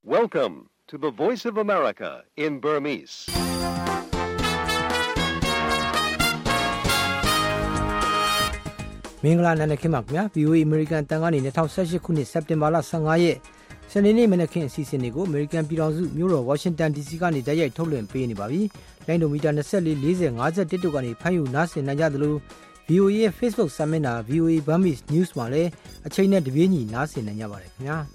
Welcome to the Voice of America in Burmese. မင်္ဂလာနံနက်ခင်းပါခင်ဗျာ VOA American တန်ကနေ2018ခုနှစ်စက်တင်ဘာလ15ရက်စနေနေ့မနက်ခင်းအစီအစဉ်တွေကို American ပြည်ထောင်စုမြို့တော် Washington DC ကနေတိုက်ရိုက်ထုတ်လွှင့်ပေးနေပါပြီ။လိုင်းဒိုမီတာ24 40 51တို့ကနေဖမ်းယူနားဆင်နိုင်ကြသလို VOA ရဲ့ Facebook စာမျက်နှာ VOA Burmese News မှာလည်းအချိန်နဲ့တပြေးညီနားဆင်နိုင်ကြပါတယ်ခင်ဗျာ။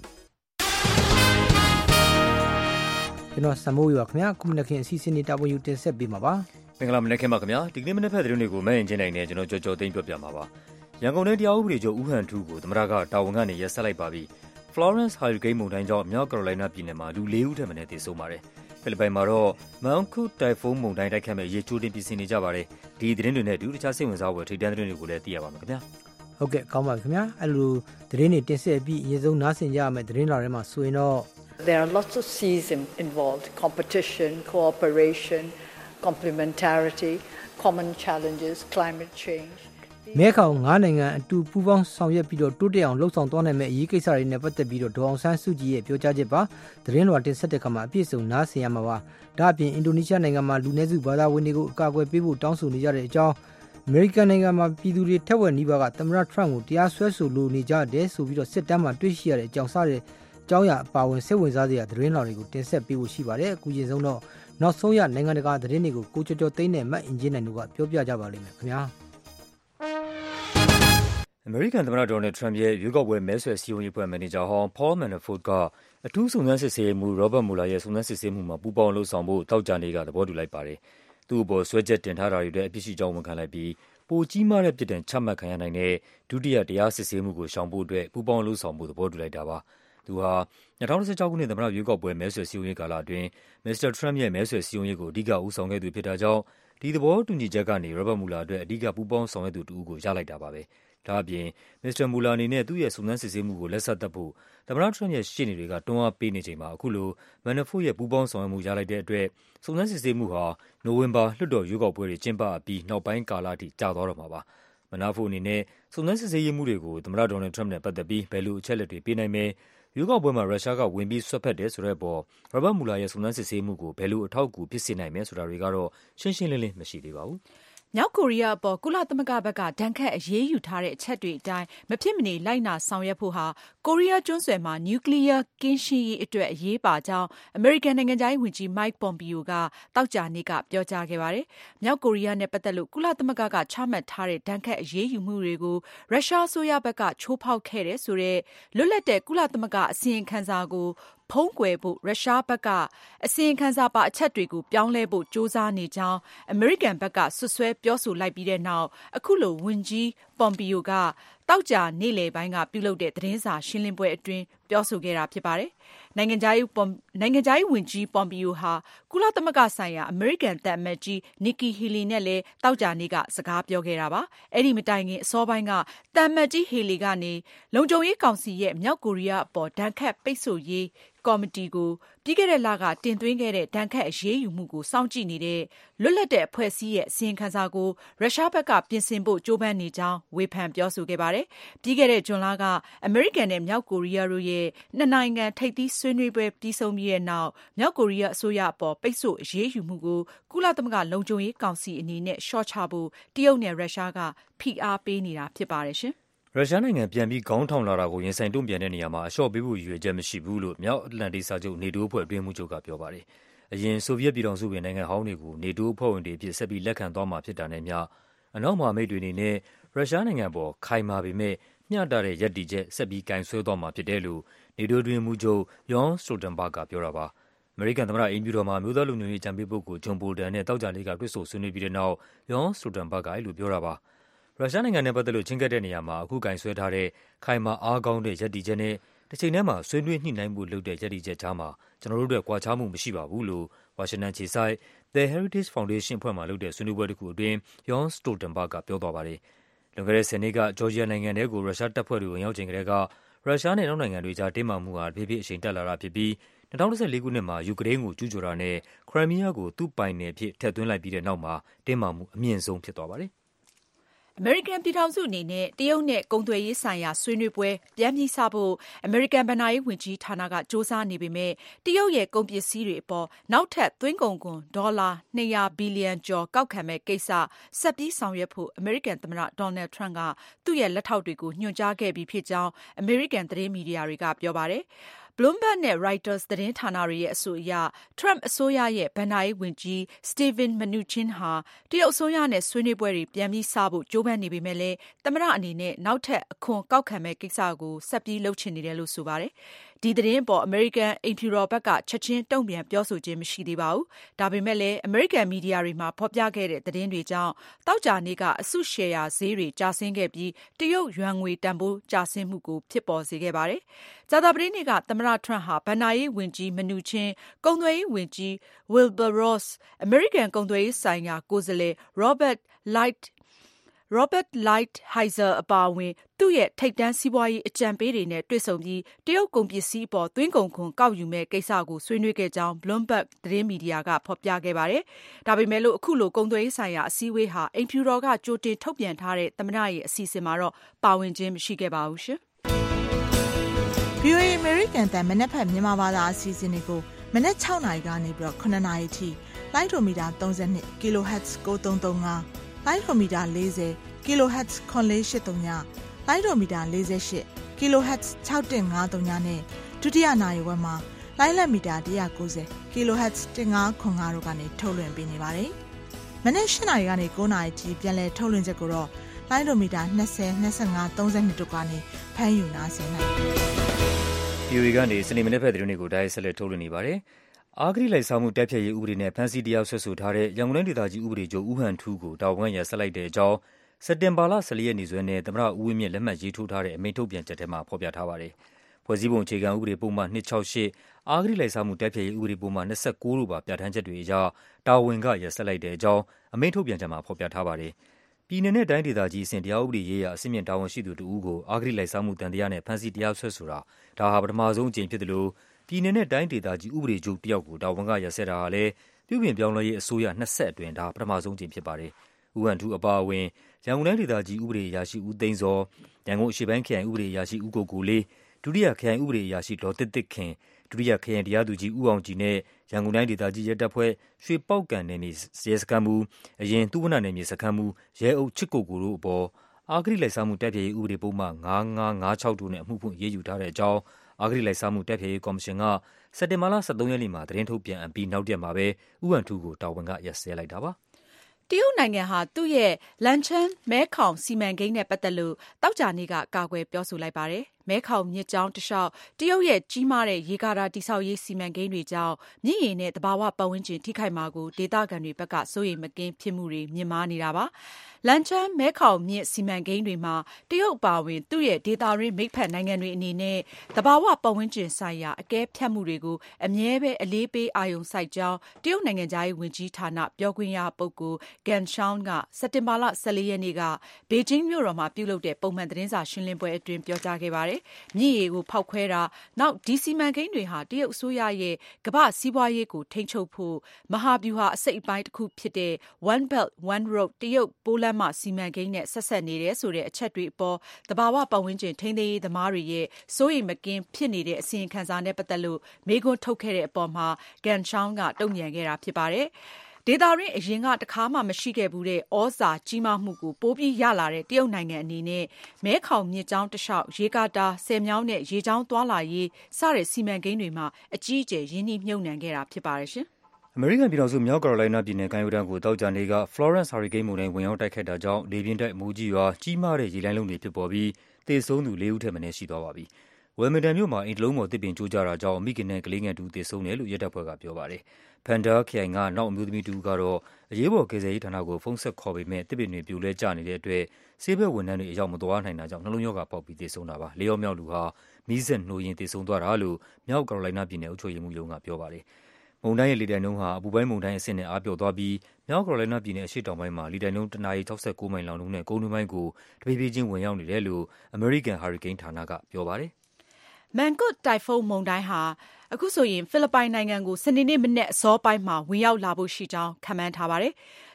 ကျွန်တော်စမိုးရပါခင်ဗျာခုမနက်ခင်းအစီအစဉ်တွေတာဝန်ယူတင်ဆက်ပေးမှာပါ။မင်္ဂလာမနက်ခင်းပါခင်ဗျာဒီကနေ့မနက်ဖက်သတင်းတွေကိုမဲ့ရင်ချင်းနိုင်နေကျွန်တော်ကြော်သိမ်းပြောပြမှာပါ။ရန်ကုန်တိုင်းတရားဥပဒေချုပ်ဦးဟန်ထူးကိုသမ္မတကတာဝန်ကနေရက်ဆက်လိုက်ပါပြီ။ Florence Hurricane မုန်တိုင်းကြောင့်မြောက်ကယ်ရိုလိုင်းနာပြည်နယ်မှာလူ4ဦးထက်မနည်းသေဆုံးပါတယ်။ဖိလစ်ပိုင်မှာတော့ Mangkhut တိုင်ဖုန်းမုန်တိုင်းတိုက်ခတ်မဲ့ရေချိုးတင်ပြင်ဆင်နေကြပါတယ်။ဒီသတင်းတွေနဲ့အတူတခြားစိတ်ဝင်စားဖွယ်ထိပ်တန်းသတင်းတွေကိုလည်းသိရပါမယ်ခင်ဗျာ။ဟုတ်ကဲ့ကောင်းပါပြီခင်ဗျာ။အဲ့လိုသတင်းတွေတင်ဆက်ပြီးအရင်ဆုံးနားဆင်ကြရမယ့်သတင်းလာထဲမှာဆိုရင်တော့ There are lots of C's involved: competition, cooperation, complementarity, common challenges, climate change. မဲခေါင်9နိုင်ငံအတူပူးပေါင်းဆောင်ရွက်ပြီးတော့တိုးတက်အောင်လှုပ်ဆောင်သွားနိုင်မယ့်အရေးကိစ္စတွေနဲ့ပတ်သက်ပြီးတော့ဒေါအောင်ဆန်းစုကြည်ရဲ့ပြောကြားချက်ပါသတင်းလွှာတင်ဆက်တဲ့အခါမှာအပြည့်စုံနားဆင်ရမှာပါဒါအပြင်အင်ဒိုနီးရှားနိုင်ငံမှာလူနည်းစုဘာသာဝင်တွေကိုအကာအကွယ်ပေးဖို့တောင်းဆိုနေကြတဲ့အကြောင်းအမေရိကန်နိုင်ငံမှာပြည်သူတွေထက်ဝက်နီးပါးကသမ္မတထရန့်ကိုတရားစွဲဆိုလိုနေကြတယ်ဆိုပြီးတော့စစ်တမ်းမှာတွေ့ရှိရတဲ့အကြောင်းစတဲ့အကြောင်းအရာအပါဝင်စိတ်ဝင်စားစရာသတင်းလွှာတွေကိုတင်ဆက်ပေးဖို့ရှိပါတယ်အခုချိန်ဆုံးတော့နောက်ဆုံးရနိုင်ငံတကာသတင်းတွေကိုကိုကျော်ကျော်သိန်းနဲ့မတ်အင်ဂျင်နိုင်တို့ကပြောပြကြပါလိမ့်မယ်ခင်ဗျာအမေရိကန်သမ္မတဒေါ်နယ်ထရန့်ရဲ့ရွေးကောက်ပွဲမဲဆွယ်စည်းရုံးရေးအဖွဲ့မန်နေဂျာဟောင်း Paul Manafort ကအထူးစုံစမ်းစစ်ဆေးရေးမှူး Robert Mueller ရဲ့စုံစမ်းစစ်ဆေးမှုမှာပူးပေါင်းလှုပ်ဆောင်ဖို့သောကြာနေ့ကသဘောတူလိုက်ပါတယ်။သူ့အပေါ်စွဲချက်တင်ထားတာတွေအတွက်အပြစ်ရှိကြောင်းဝန်ခံလိုက်ပြီးပိုကြီးမားတဲ့ပြစ်ဒဏ်ချမှတ်ခံရနိုင်တဲ့ဒုတိယတရားစစ်ဆေးမှုကိုရှောင်ဖို့အတွက်ပူးပေါင်းလှုပ်ဆောင်ဖို့သဘောတူလိုက်တာပါ။သူဟာ2016ခုနှစ်သမ္မတရွေးကောက်ပွဲမဲဆွယ်စည်းရုံးရေးကာလအတွင်းမစ္စတာထရန့်ရဲ့မဲဆွယ်စည်းရုံးရေးကိုအဓိကဦးဆောင်ခဲ့သူဖြစ်တာကြောင့်ဒီသဘောတူညီချက်ကနေ Robert Mueller အတွက်အဓိကပူးပေါင်းဆောင်ရွက်သူတဦးကိုရလိုက်တာပါပဲ။ဒါ့အပြင်မစ္စတာမူလာအနေနဲ့သူ့ရဲ့စုံစမ်းစစ်ဆေးမှုကိုလက်ဆက်သတ်ဖို့သမ္မတထရန့်ရဲ့ရှေ့နေတွေကတွန်းအားပေးနေချိန်မှာအခုလိုမန်နာဖို့ရဲ့ပူးပေါင်းဆောင်ရွက်မှုရလိုက်တဲ့အတွက်စုံစမ်းစစ်ဆေးမှုဟာနိုဝင်ဘာလွှတ်တော်ရွေးကောက်ပွဲတွေကျင်းပအပြီးနောက်ပိုင်းကာလအထိကြာသွားတော့မှာပါ။မန်နာဖို့အနေနဲ့စုံစမ်းစစ်ဆေးရေးမှုတွေကိုသမ္မတဒေါ်နယ်ထရန့်နဲ့ပတ်သက်ပြီးဘယ်လိုအချက်အလက်တွေပေးနိုင်မယ်ရွေးကောက်ပွဲမှာရုရှားကဝင်ပြီးဆွတ်ဖက်တယ်ဆိုတဲ့အပေါ်ရောဘတ်မူလာရဲ့စုံစမ်းစစ်ဆေးမှုကိုဘယ်လိုအထောက်အကူဖြစ်စေနိုင်မယ်ဆိုတာတွေကတော့ရှင်းရှင်းလင်းလင်းမရှိသေးပါဘူး။မြောက်ကိုရီးယားအပေါ်ကုလသမဂ္ဂဘက်ကဒဏ်ခတ်အရေးယူထားတဲ့အချက်တွေအတိုင်းမဖြစ်မနေလိုက်နာဆောင်ရွက်ဖို့ဟာကိုရီးယားကျွန်းဆွယ်မှာနျူကလ িয়ার ကင်းရှင်းရေးအတွက်အရေးပါကြောင်းအမေရိကန်နိုင်ငံခြားရေးဝန်ကြီး Mike Pompeo ကသောကြာနေ့ကပြောကြားခဲ့ပါတယ်။မြောက်ကိုရီးယားနဲ့ပတ်သက်လို့ကုလသမဂ္ဂကချမှတ်ထားတဲ့ဒဏ်ခတ်အရေးယူမှုတွေကိုရုရှားအစိုးရဘက်ကချိုးဖောက်ခဲ့တဲ့ဆိုတဲ့လွတ်လပ်တဲ့ကုလသမဂ္ဂအစီရင်ခံစာကိုဖုံးကွယ်ဖို့ရုရှားဘက်ကအစီရင်ခံစာပါအချက်တွေကိုပြောင်းလဲဖို့ကြိုးစားနေကြောင်းအမေရိကန်ဘက်ကဆွဆွဲပြောဆိုလိုက်ပြီးတဲ့နောက်အခုလိုဝန်ကြီး Pompeo ကတောက်ကြနေ့လယ်ပိုင်းကပြုလုပ်တဲ့သတင်းစာရှင်းလင်းပွဲအတွင်းပြောဆိုခဲ့တာဖြစ်ပါတယ်။နိုင်ငံခြားရေးဝန်ကြီး Pompeo ဟာကုလသမဂ္ဂဆိုင်ရာအမေရိကန်သံအမတ်ကြီး Nikki Haley နဲ့လည်းတောက်ကြနေ့ကစကားပြောခဲ့တာပါ။အဲ့ဒီမတိုင်ခင်အစောပိုင်းကသံအမတ်ကြီး Haley ကနေလုံခြုံရေးကောင်စီရဲ့မြောက်ကိုရီးယားအပေါ်ဒဏ်ခတ်ပိတ်ဆို့ရေးကော်မတီကိုပြီးခဲ့တဲ့လကတင်သွင်းခဲ့တဲ့ဒဏ်ခတ်အရေးယူမှုကိုစောင့်ကြည့်နေတဲ့လွတ်လပ်တဲ့အဖွဲ့အစည်းရဲ့အစီရင်ခံစာကိုရုရှားဘက်ကပြင်ဆင်ဖို့ကြိုးပမ်းနေကြောင်းဝေဖန်ပြောဆိုခဲ့ပါတယ်။ပြီးခဲ့တဲ့ဇွန်လကအမေရိကန်နဲ့မြောက်ကိုရီးယားတို့ရဲ့နှစ်နိုင်ငံထိပ်သီးဆွေးနွေးပွဲပြီးဆုံးပြီးတဲ့နောက်မြောက်ကိုရီးယားအစိုးရအပေါ်ပိတ်ဆို့အရေးယူမှုကိုကုလသမဂ္ဂလုံခြုံရေးကောင်စီအနေနဲ့လျှော့ချဖို့တရုတ်နဲ့ရုရှားကဖိအားပေးနေတာဖြစ်ပါတယ်ရှင်။ရုရှားနိုင်ငံပြန်ပြီးခေါင်းထောင်လာတာကိုရင်ဆိုင်တုံ့ပြန်တဲ့နေရာမှာအလျှော့ပေးဖို့ရည်ရွယ်ချက်မရှိဘူးလို့မြောက်အတ္တလန်တိတ်စာချုပ် NATO အဖွဲ့အတွင်းရေးမှူးချုပ်ကပြောပါတယ်။အရင်ဆိုဗီယက်ပြည်ထောင်စုဝင်နိုင်ငံဟောင်းတွေကို NATO အဖွဲ့ဝင်တွေအဖြစ်ဆက်ပြီးလက်ခံသွားမှာဖြစ်တာနဲ့မျှအနောက်မဟာမိတ်တွေအနေနဲ့ရုရှားနိုင်ငံပေါ်ခိုင်မာပေမဲ့မျှတတဲ့ရပ်တည်ချက်ဆက်ပြီးကင်ဆယ်သွားမှာဖြစ်တယ်လို့ NATO အတွင်းရေးမှူးချုပ် Jens Stoltenberg ကပြောတာပါ။အမေရိကန်သမ္မတအိမ်ဖြူတော်မှာအမျိုးသားလုံခြုံရေးအကြံပေးပုဂ္ဂိုလ် John Bolton နဲ့သောကြာနေ့ကတွေ့ဆုံဆွေးနွေးပြီးတဲ့နောက် Jens Stoltenberg ကအဲ့လိုပြောတာပါ။ရုရှားနိုင်ငံနဲ့ပတ်သက်လို့ချင်းကပ်တဲ့နေရာမှာအခုကင်ဆယ်ထားတဲ့ခိုင်မာအားကောင်းတဲ့ရပ်တည်ချက်နဲ့တစ်ချိန်တည်းမှာဆွေးနွေးညှိနှိုင်းမှုလုပ်တဲ့ရပ်တည်ချက်ကြားမှာကျွန်တော်တို့အတွက်ကွာခြားမှုမရှိပါဘူးလို့ဝါရှင်တန်ခြေစိုက် The Heritage Foundation အဖွဲ့မှလုပ်တဲ့ဆွေးနွေးပွဲတစ်ခုအတွင်း Jens Stoltenberg ကပြောသွားပါတယ်။လွန်ခဲ့တဲ့10နှစ်ကဂျော်ဂျီယာနိုင်ငံထဲကိုရုရှားတပ်ဖွဲ့တွေဝင်ရောက်ချိန်ကတည်းကရုရှားနဲ့နောက်နိုင်ငံတွေကြားတင်းမာမှုဟာတဖြည်းဖြည်းအရှိန်တက်လာတာဖြစ်ပြီး2014ခုနှစ်မှာယူကရိန်းကိုကျူးကျော်တာနဲ့ခရိုင်းမီးယားကိုသူ့ပိုင်နယ်အဖြစ်ထည့်သွင်းလိုက်ပြီးတဲ့နောက်မှာတင်းမာမှုအမြင့်ဆုံးဖြစ်သွားပါတယ်။အမေရိကန်ပြည်ထောင်စုအနေနဲ့တရုတ်နဲ့ကုန်သွယ်ရေးဆိုင်ရာဆွေးနွေးပွဲပြန်ပြီးစဖို့အမေရိကန်ဘဏ္ဍာရေးဝန်ကြီးဌာနကစ조사နေပေမဲ့တရုတ်ရဲ့ကုန်ပစ္စည်းတွေအပေါ်နောက်ထပ်သွင်းကုန်ခွန်ဒေါ်လာ200ဘီလီယံကျော်ကောက်ခံမဲ့ကိစ္စဆက်ပြီးဆောင်ရွက်ဖို့အမေရိကန်သမ္မတဒေါ်နယ်ထရန့်ကသူ့ရဲ့လက်ထောက်တွေကိုညွှန်ကြားခဲ့ပြီးဖြစ်ကြောင်းအမေရိကန်သတင်းမီဒီယာတွေကပြောပါတယ်။ Bloomberg နဲ့ Reuters သတင်းဌာနတွေရဲ့အဆိုအရ Trump အစိုးရရဲ့ဘဏ္ဍာရေးဝန်ကြီး Steven Mnuchin ဟာတရုတ်အစိုးရနဲ့ဆွေးနွေးပွဲတွေပြန်ပြီးစဖို့ကြိုးပမ်းနေပေမဲ့လည်းသမ္မတအနေနဲ့နောက်ထပ်အခွန်ကောက်ခံမဲ့ကိစ္စကိုဆက်ပြီးလုပ်ချင်နေတယ်လို့ဆိုပါတယ်။ဒီသတင်းအပေါ်အမေရိကန်အိမ်ဖြူတော်ဘက်ကချက်ချင်းတုံ့ပြန်ပြောဆိုခြင်းမရှိသေးပါဘူး။ဒါပေမဲ့လည်းအမေရိကန်မီဒီယာတွေမှာဖော်ပြခဲ့တဲ့သတင်းတွေကြောင့်သောကြာနေ့ကအစုရှယ်ယာဈေးတွေကျဆင်းခဲ့ပြီးတရုတ်ယွမ်ငွေတန်ဖိုးကျဆင်းမှုကိုဖြစ်ပေါ်စေခဲ့ပါတယ်။ကြာသပတေးနေ့ကသမ္မတထရန့်ဟာဘဏ္ဍာရေးဝန်ကြီးမနူချင်း၊ကုန်သွယ်ရေးဝန်ကြီး Wilbur Ross ၊အမေရိကန်ကုန်သွယ်ရေးဆိုင်ရာကိုယ်စားလှယ် Robert Lighthizer အပါအဝင်သူ့ရဲ့ထိပ်တန်းစီးပွားရေးအကြံပေးတွေနဲ့တွေ့ဆုံပြီးတရုတ်ကုန်ပစ္စည်းအပေါ်သွင်းကုန်ခွန်ကောက်ယူမဲ့ကိစ္စကိုဆွေးနွေးခဲ့ကြောင်း Bloomberg သတင်းမီဒီယာကဖော်ပြခဲ့ပါတယ်။ဒါပေမဲ့လို့အခုလိုကုန်သွယ်ရေးဆိုင်ရာအစည်းအဝေးဟာအိမ်ဖြူတော်ကကြိုတင်ထုတ်ပြန်ထားတဲ့သမ္မတရဲ့အစီအစဉ်မှာတော့ပါဝင်ခြင်းမရှိခဲ့ပါဘူးရှင်။ VOA American တန်မနက်ဖက်မြန်မာဘာသာအစီအစဉ်တွေကိုမနက်6နာရီကနေပြီးတော့9နာရီထိလိုင်းဒိုမီတာ32 kHz 9335လိုင်းဒိုမီတာ40 kHz 9483ညလိုင်းဒိုမီတာ48 kHz 6153နဲ့ဒုတိယနာရီဝက်မှာလိုင်းလက်မီတာ190 kHz 1505တို့ကနေထုတ်လွှင့်ပေးနေပါတယ်။မနက်8နာရီကနေ9နာရီထိပြန်လည်ထုတ်လွှင့်ချက်ကိုတော့လိုင်းဒိုမီတာ20 25 32တို့ကနေဖမ်းယူနားဆင်နိုင်ပါတယ်။ VOA ကနေစနေမနေ့ဖက်သတင်းတွေကိုတိုက်ရိုက်ဆက်လက်ထုတ်လွှင့်နေပါတယ်။အာဂရိလိုက်စားမှုတိုက်ဖျက်ရေးဥပဒေနဲ့ဖမ်းဆီးတရားစွဲဆိုထားတဲ့ရန်ကုန်တိုင်းဒေသကြီးဥပဒေချုပ်ဦးဟန်ထူးကိုတာဝန်ရဆက်လိုက်တဲ့အကြောင်းစက်တင်ဘာလ14ရက်နေ့စွဲနဲ့သမ္မတဦးဝင်းမြင့်လက်မှတ်ရေးထိုးထားတဲ့အမိန့်ထုတ်ပြန်ချက်ထဲမှာဖော်ပြထားပါတယ်။ဖွဲ့စည်းပုံအခြေခံဥပဒေပုံမှန်268အာဂရိလိုက်စားမှုတိုက်ဖျက်ရေးဥပဒေပုံမှန်29တို့ပါပြဋ္ဌာန်းချက်တွေအရတာဝန်ကရဆက်လိုက်တဲ့အကြောင်းအမိန့်ထုတ်ပြန်ချက်မှာဖော်ပြထားပါတယ်။ပြည်내နဲ့တိုင်းဒေသကြီးအဆင့်တရားဥပဒေရေးရာအဆင့်မြင့်တာဝန်ရှိသူတဦးကိုအာဂရိလိုက်စားမှုတန်တရားနဲ့ဖမ်းဆီးတရားစွဲဆိုတာဒါဟာပထမဆုံးအကြိမ်ဖြစ်တယ်လို့ပြည်내နဲ့တိုင်းဒေသကြီးဥပဒေချုပ်တယောက်ကိုတာဝန်ကရဆက်တာဟာလည်းပြုပြင်ပြောင်းလဲရေးအစိုးရ20အတွင်းဒါပထမဆုံးအကြိမ်ဖြစ်ပါတယ်။ဦးဟန်ထူးအပါအဝင်ရန်ကုန်တိုင်းဒေသကြီးဥပဒေအရာရှိဦးသိန်းစောရန်ကုန်အရှေ့ပိုင်းခရိုင်ဥပဒေအရာရှိဦးကိုကိုလေးဒုတိယခရိုင်ဥပဒေအရာရှိဒေါ်တစ်တစ်ခင်ဒုတိယခရိုင်တရားသူကြီးဦးအောင်ကြည်နဲ့ရန်ကုန်တိုင်းဒေသကြီးရဲတပ်ဖွဲ့ရွှေပေါက်ကန်နယ်မြေရဲစခန်းမှူးအရင်သုဝနနယ်မြေစခန်းမှူးရဲအုပ်ချစ်ကိုကိုတို့အပေါ်အာဂရိလိုက်စားမှုတိုက်ဖျက်ရေးဥပဒေပုံမှန်9556တို့နဲ့အမှုဖွင့်ရေးယူထားတဲ့အကြောင်းအာဂရိလိုက်စားမှုတိုက်ဖျက်ရေးကော်မရှင်ကစက်တင်ဘာလ13ရက်နေ့မှာသတင်းထုတ်ပြန်အပြီးနောက်ရက်မှာပဲဦးဟန်ထူးကိုတာဝန်ကရပ်စဲလိုက်တာပါတရုတ်နိုင်ငံဟာသူ့ရဲ့လန်ချန်းမဲခေါင်စီမံကိန်းနဲ့ပတ်သက်လို့တောက်ကြနေကကာကွယ်ပြောဆိုလိုက်ပါတယ်။မဲခေါင်မြစ်ကြောင်းတစ်လျှောက်တရုတ်ရဲ့ကြီးမားတဲ့ရေကာတာတိစောက်ရေးစီမံကိန်းတွေကြောင့်မြစ်ရေနဲ့သဘာဝပတ်ဝန်းကျင်ထိခိုက်မှာကိုဒေသခံတွေဘက်ကစိုးရိမ်မကင်းဖြစ်မှုတွေမြင့်မားနေတာပါ။လန်ချန်းမဲခေါင်မြစ်စီမံကိန်းတွေမှာတရုတ်အပါအဝင်သူ့ရဲ့ဒေသရင်းမိတ်ဖက်နိုင်ငံတွေအနေနဲ့သဘာဝပတ်ဝန်းကျင်ဆိုင်ရာအကဲဖြတ်မှုတွေကိုအမြဲပဲအလေးပေးအာရုံစိုက်ကြောင်းတရုတ်နိုင်ငံသားရေးဝန်ကြီးဌာနပြောခွင့်ရပုဂ္ဂိုလ်Gan Shaoကစက်တင်ဘာလ14ရက်နေ့ကဘေကျင်းမြို့တော်မှာပြုလုပ်တဲ့ပုံမှန်သတင်းစာရှင်းလင်းပွဲအတွင်းပြောကြားခဲ့ပါတယ်။မြစ်ရေကိုဖောက်ခွဲတာနောက်ဒီစီမံကိန်းတွေဟာတရုတ်အစိုးရရဲ့ကမ္ဘာစီးပွားရေးကိုထိန်းချုပ်ဖို့မဟာဗျူဟာအစိတ်အပိုင်းတစ်ခုဖြစ်တဲ့ One Belt One Road တရုတ်ပိုးလမ်းမစီမံကိန်းနဲ့ဆက်ဆက်နေတယ်ဆိုတဲ့အချက်တွေအပေါ်သဘာဝပတ်ဝန်းကျင်ထိန်းသိမ်းရေးသမားတွေရဲ့စိုးရိမ်မကင်းဖြစ်နေတဲ့အစီရင်ခံစာနဲ့ပတ်သက်လို့မေးခွန်းထုတ်ခဲ့တဲ့အပေါ်မှာGan Shaoကတုံ့ပြန်ခဲ့တာဖြစ်ပါတယ်။ဒေသရင်းအရင်ကတခါမှမရှိခဲ့ဘူးတဲ့ဩဇာကြီးမားမှုကိုပိုပြီးရလာတဲ့တရုတ်နိုင်ငံအနေနဲ့မဲခေါင်မြစ်ကြောင်းတစ်လျှောက်ရေကာတာဆယ်မြောင်းနဲ့ရေကြောင်းသွားလာရေးစတဲ့စီမံကိန်းတွေမှာအကြီးအကျယ်ရင်းနှီးမြှုပ်နှံခဲ့တာဖြစ်ပါတယ်ရှင်။အမေရိကန်ပြည်ထောင်စုမြောက်ကယ်ရိုလိုင်းနားပြည်နယ်ကမ်းရိုးတန်းကိုသောကြာနေ့က Florence ဟာရီကိန်းမုန်တိုင်းဝင်ရောက်တိုက်ခတ်တာကြောင့်လေပြင်းတိုက်မိုးကြီးရွာကြီးမားတဲ့ရေလှိုင်းလုံးတွေဖြစ်ပေါ်ပြီးသေဆုံးသူ4ဦးထက်မနည်းရှိသွားပါပြီ။ဝယ်မင်တန်မြို့မှာအိမ်တစ်လုံးပေါ်တစ်ပင်ကျိုးကျတာကြောင့်မိခင်နဲ့ကလေးငယ်တူသေဆုံးတယ်လို့ရဲတပ်ဖွဲ့ကပြောပါတယ်။ဖန်ဒါခရိုင်ကနောက်အမျိုးသမီးတူကတော့အရေးပေါ်ကယ်ဆယ်ရေးဌာနကိုဖုန်းဆက်ခေါ်ပေမဲ့တစ်ပင်တွေပြိုလဲကျနေတဲ့အတွက်ဆေးဘက်ဝန်ထမ်းတွေအရောက်မသွားနိုင်တာကြောင့်နှလုံးရောဂါပေါက်ပြီးသေဆုံးတာပါ။၄ယောက်မြောက်လူဟာမီးစက်နှိုးရင်းသေဆုံးသွားတာလို့မြောက်ကယ်ရိုလိုင်းနားပြည်နယ်အုပ်ချုပ်ရေးမှူးရုံးကပြောပါတယ်။မုန်တိုင်းရဲ့လေတိုက်နှုန်းဟာအပူပိုင်းမုန်တိုင်းအဆင့်နဲ့အားပျော့သွားပြီးမြောက်ကယ်ရိုလိုင်းနားပြည်နယ်အရှေ့တောင်ပိုင်းမှာလေတိုက်နှုန်းတနာရီ69မိုင်လောက်နှုန်းနဲ့ကုန်းတွင်းပိုင်းကိုတဖြည်းဖြည်းချင်းဝင်ရောက်နေတယ်လို့ American Hurricane ဌာနကပြောပါတယ်။မန်ကွတ်တိုင်ဖုန်းမုန်တိုင်းဟာအခုဆိုရင်ဖိလစ်ပိုင်နိုင်ငံကိုစနေနေ့မနက်အစောပိုင်းမှာဝင်ရောက်လာဖို့ရှိကြောင်းခန့်မှန်းထားပါတယ်။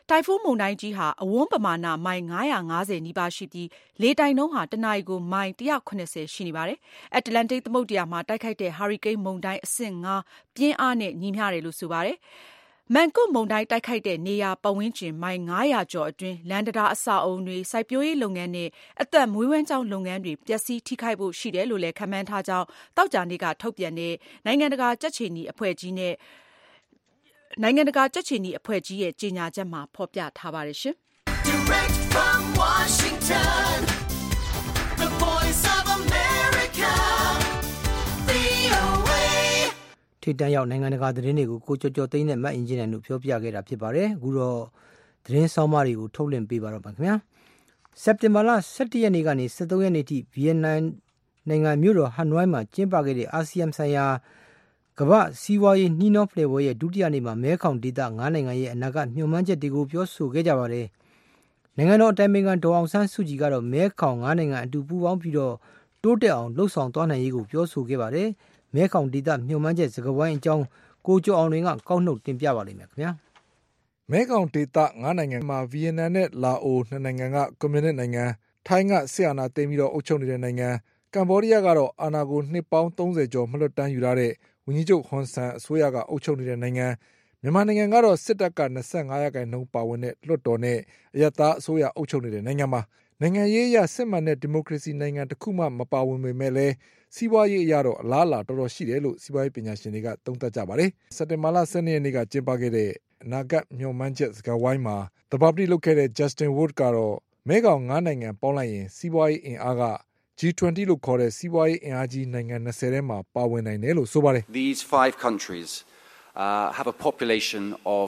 တိုင်ဖုန်းမုန်တိုင်းကြီးဟာအဝန်းပမာဏမိုင်950နီးပါးရှိပြီးလေတိုက်နှုန်းဟာတစ်နာရီကိုမိုင်180ရှိနေပါတယ်။အတ္တလန္တိတ်သမုဒ္ဒရာမှာတိုက်ခိုက်တဲ့ဟာရီကိန်းမုန်တိုင်းအဆင့် 5ပြင်းအားနဲ့ညီမျှတယ်လို့ဆိုပါတယ်။မန်ကုတ်မုန်တိုင်းတိုက်ခိုက်တဲ့နေရာပတ်ဝန်းကျင်မိုင်900ကျော်အတွင်းလန်ဒတာအဆောက်အုံတွေစိုက်ပျိုးရေးလုပ်ငန်းနဲ့အသက်မွေးဝမ်းကျောင်းလုပ်ငန်းတွေပျက်စီးထိခိုက်ဖို့ရှိတယ်လို့လည်းခန့်မှန်းထားကြောင်းသောကြာနေ့ကထုတ်ပြန်တဲ့နိုင်ငံတကာကြက်ခြေနီအဖွဲ့ကြီးရဲ့ကြေညာချက်မှာဖော်ပြထားပါတယ်ရှင်။ Direct from Washington, the voice of America, VOA. ထိပ်တန်းရောက်နိုင်ငံတကာသတင်းတွေကိုကိုကျော်ကျော်သိန်းနဲ့မတ်အင်ဂျင်နယ်တို့ပြောပြခဲ့တာဖြစ်ပါတယ်။အခုတော့သတင်းဆောင်မတွေကိုထုတ်လွှင့်ပေးပါတော့ပါခင်ဗျာ။စက်တင်ဘာလ17ရက်နေ့ကနေ23ရက်နေ့ထိဗီယက်နမ်နိုင်ငံမြို့တော်ဟနွိုင်းမှာကျင်းပခဲ့တဲ့အာဆီယံဆိုင်ရာကမ္ဘာစီးပွားရေးနှီးနှောဖလှယ်ပွဲရဲ့ဒုတိယနေ့မှာမဲခေါင်ဒေသ9နိုင်ငံရဲ့အနာဂတ်မျှော်မှန်းချက်တွေကိုပြောဆိုခဲ့ကြပါတယ်။နိုင်ငံတော်အတိုင်ပင်ခံဒေါ်အောင်ဆန်းစုကြည်ကတော့မဲခေါင်9နိုင်ငံအတူပူးပေါင်းပြီးတော့တိုးတက်အောင်လှုပ်ဆောင်သွားနိုင်ရေးကိုပြောဆိုခဲ့ပါတယ်။မဲခေါင်ဒေသမျှော်မှန်းချက်စကားဝိုင်းအကြောင်းကိုကျော်အောင်တွင်ကကောက်နှုတ်တင်ပြပါလိမ့်မယ်ခင်ဗျာ။မဲခေါင်ဒေသ9နိုင်ငံမှာဗီယက်နမ်နဲ့လာအို2နိုင်ငံကကွန်မြူနစ်နိုင်ငံထိုင်းကဆီယနာသိမ်းပြီးတော့အုပ်ချုပ်နေတဲ့နိုင်ငံကမ္ဘောဒီးယားကတော့အာဏာကိုနှစ်ပေါင်း30ကျော်မလွတ်တမ်းယူထားတဲ့ဝန်ကြီးချုပ်ဟွန်ဆန်အစိုးရကအုပ်ချုပ်နေတဲ့နိုင်ငံမြန်မာနိုင်ငံကတော့စစ်တပ်က25%ပါဝင်တဲ့လွှတ်တော်နဲ့အရပ်သားအစိုးရအုပ်ချုပ်နေတဲ့နိုင်ငံမှာနိုင်ငံရေးအရစစ်မှန်တဲ့ဒီမိုကရေစီနိုင်ငံတစ်ခုမှမပါဝင်ပေမဲ့လည်းစီးပွားရေးအရတော့အလားအလာတော်တော်ရှိတယ်လို့စီးပွားရေးပညာရှင်တွေကသုံးသပ်ကြပါတယ်။စက်တင်ဘာလ12ရက်နေ့ကကျင်းပခဲ့တဲ့အနာဂတ်မျှော်မှန်းချက်စကားဝိုင်းမှာသဘာပတိလုပ်ခဲ့တဲ့ Justin Wood ကတော့မဲခေါင်9နိုင်ငံပေါင်းလိုက်ရင်စီးပွားရေးအင်အားကG20 လို့ခေါ်တဲ့စီးပွားရေးအင်အားကြီးနိုင်ငံ20ထဲမှာပါဝင်နိုင်တယ်လို့ဆိုပါတယ်။ These 5 countries have a population of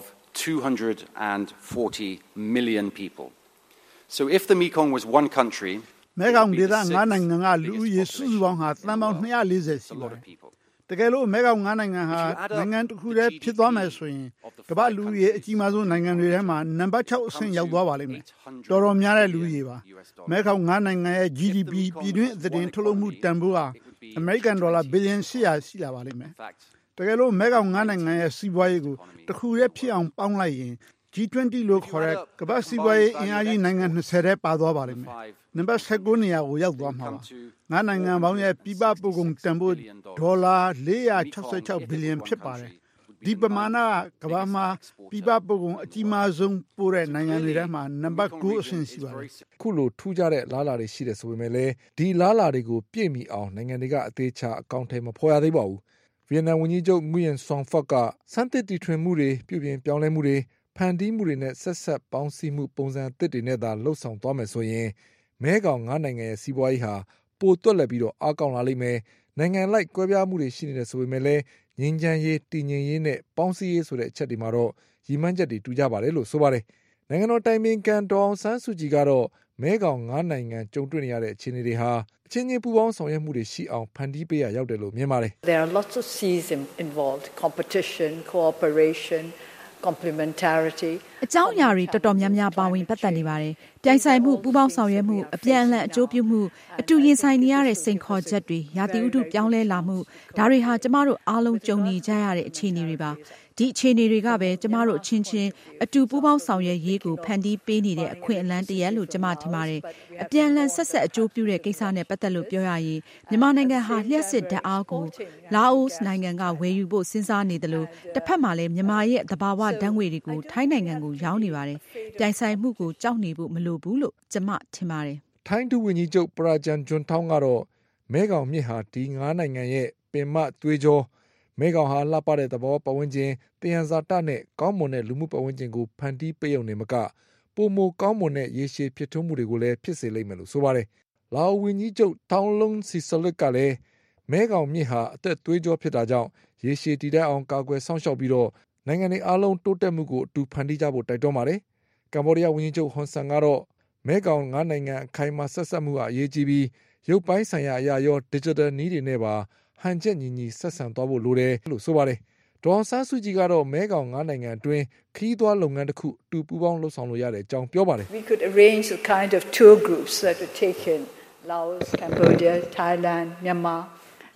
240 million people. So if the Mekong was one country, မဲခေါင်ဒေသ9နိုင်ငံကလူဦးရေစုစုပေါင်းဟာသန်းပေါင်း240ရှိပါတယ်။တကယ်လို့မဲခေါင်9နိုင်ငံဟာနိုင်ငံတစ်ခုတည်းဖြစ်သွားမယ်ဆိုရင်ကမ္ဘာလူဦးရေအကြီးမားဆုံးနိုင်ငံတွေထဲမှာနံပါတ်6အဆင့်ရောက်သွားပါလိမ့်မယ်။တော်တော်များတဲ့လူဦးရေပါ။မဲခေါင်9နိုင်ငံရဲ့ GDP ပြည်တွင်းအသတင်းထုတ်လုပ်မှုတန်ဖိုးဟာအမေရိကန်ဒေါ်လာဘီလီယံ800ရှိလာပါလိမ့်မယ်။တကယ်လို့မဲခေါင်9နိုင်ငံရဲ့စီးပွားရေးကိုတစ်ခုတည်းဖြစ်အောင်ပေါင်းလိုက်ရင်G20 လို့ခေါ်တဲ့ကမ္ဘာစီးပွားရေးအင်အားကြီးနိုင်ငံ20ထဲပါသွားပါလိမ့်မယ်။နံပါတ်19နေရာကိုရောက်သွားမှာပါ။9နိုင်ငံပေါင်းရဲ့ပြည်ပပို့ကုန်တန်ဖိုးဒေါ်လာ466ဘီလီယံဖြစ်ပါတယ်။ဒီပမာဏကကမ္ဘာမှာပြည်ပပို့ကုန်အကြီးမားဆုံးပို့တဲ့နိုင်ငံတွေထဲမှာနံပါတ်9အဆင့်ရှိပါတယ်။ခုလိုထူးခြားတဲ့လားလာတွေရှိတယ်ဆိုပေမဲ့လည်းဒီလားလာတွေကိုပြည့်မီအောင်နိုင်ငံတွေကအသေးချာအကောင့်ထဲမဖော်ရသေးပါဘူး။ဗီယက်နမ်ဝန်ကြီးချုပ်ငွေယန်ဆွမ်ဖတ်ကစံသစ်တီထွင်မှုတွေပြုပြင်ပြောင်းလဲမှုတွေဖန်တီးမှုတွေနဲ့ဆက်ဆက်ပေါင်းစည်းမှုပုံစံအသစ်တွေနဲ့သာလှုပ်ဆောင်သွားမယ်ဆိုရင်မဲခေါင်9နိုင်ငံရဲ့စီးပွားရေးဟာပိုတွက်လက်ပြီးတော့အားကောင်းလာလိမ့်မယ်နိုင်ငံလိုက်ကွဲပြားမှုတွေရှိနေတယ်ဆိုပေမဲ့လည်းငြိမ်းချမ်းရေးတည်ငြိမ်ရေးနဲ့ပေါင်းစည်းရေးဆိုတဲ့အချက်တွေမှာတော့ရည်မှန်းချက်တွေတူကြပါတယ်လို့ဆိုပါတယ်နိုင်ငံတော်တိုင်ပင်ခံဒေါ်အောင်ဆန်းစုကြည်ကတော့မဲခေါင်9နိုင်ငံကြုံတွေ့နေရတဲ့အခြေအနေတွေဟာအချင်းချင်းပူးပေါင်းဆောင်ရွက်မှုတွေရှိအောင်ဖန်တီးပေးရရောက်တယ်လို့မြင်ပါတယ် There are lots of C's involved, competition, cooperation, complementarity အကြောင်းအရာတွေတော်တော်များများပါဝင်ပတ်သက်နေပါတယ်။ပြိုင်ဆိုင်မှုပူးပေါင်းဆောင်ရွက်မှုအပြန်အလှန်အကျိုးပြုမှုအတူရင်ဆိုင်နေရတဲ့စိန်ခေါ်ချက်တွေရာသီဥတုပြောင်းလဲလာမှုဒါတွေဟာကျမတို့အားလုံးကြုံနေကြရတဲ့အခြေအနေတွေပါ။ဒီအခြေအနေတွေကပဲကျမတို့အချင်းချင်းအတူပူးပေါင်းဆောင်ရွက်ရေးကိုဖန်တီးပေးနေတဲ့အခွင့်အလမ်းတစ်ရပ်လို့ကျမထင်ပါတယ်။အပြန်အလှန်ဆက်ဆက်အကျိုးပြုတဲ့ကိစ္စနဲ့ပတ်သက်လို့ပြောရရင်မြန်မာနိုင်ငံဟာလျှက်စစ်ဓာတ်အားကိုလာအိုနိုင်ငံကဝယ်ယူဖို့စဉ်းစားနေတယ်လို့တစ်ဖက်မှာလည်းမြန်မာရဲ့သဘာဝဓာတ်ငွေတွေကိုထိုင်းနိုင်ငံကိုရောင်းနေပါတယ်။ပြိုင်ဆိုင်မှုကိုကြောက်နေဖို့မလိုဘူးလို့ကျမထင်ပါတယ်။ထိုင်းဒုဝန်ကြီးချုပ်ပရာဂျန်ဂျွန်ထောင်းကတော့မဲခေါင်မြစ်ဟာဒီ9နိုင်ငံရဲ့ပင်မသွေးကြောမဲခေါင်ဟာလှပတဲ့သဘောပတ်ဝန်းကျင်တယံဇာတနဲ့ကောင်းမွန်တဲ့လူမှုပတ်ဝန်းကျင်ကိုဖန်တီးပေးုံနဲ့မကပိုမိုကောင်းမွန်တဲ့ရေရှည်ဖြစ်ထွန်းမှုတွေကိုလည်းဖြစ်စေလိမ့်မယ်လို့ဆိုပါတယ်။လာအိုဝန်ကြီးချုပ်ထောင်းလုံးစီဆလစ်ကလည်းမဲခေါင်မြစ်ဟာအသက်သွေးကြောဖြစ်တာကြောင့်ရေရှည်တည်တံ့အောင်ကာကွယ်ဆောင်ရှောက်ပြီးတော့နိုင်ငံတွေအားလုံးတိုးတက်မှုကိုအတူဖန်တီးကြဖို့တိုက်တွန်းပါတယ်။ကမ္ဘောဒီးယားဝန်ကြီးချုပ်ဟွန်ဆန်ကတော့မဲခေါင်9နိုင်ငံအခိုင်အမာဆက်ဆက်မှုအရေးကြီးပြီးရုပ်ပိုင်းဆိုင်ရာအရာရော digital နည်းတွေနဲ့ပါဟန်ချက်ညီညီဆက်ဆံသွားဖို့လိုတယ်လို့ဆိုပါတယ်။ဒေါ်အောင်ဆန်းစုကြည်ကတော့မဲခေါင်9နိုင်ငံအတွင်းခရီးသွားလုပ်ငန်းတစ်ခုအတူပူးပေါင်းလှုပ်ဆောင်လို့ရတဲ့အကြောင်းပြောပါတယ်။ We could arrange a kind of tour groups that would take in Laos, Cambodia, Thailand, Myanmar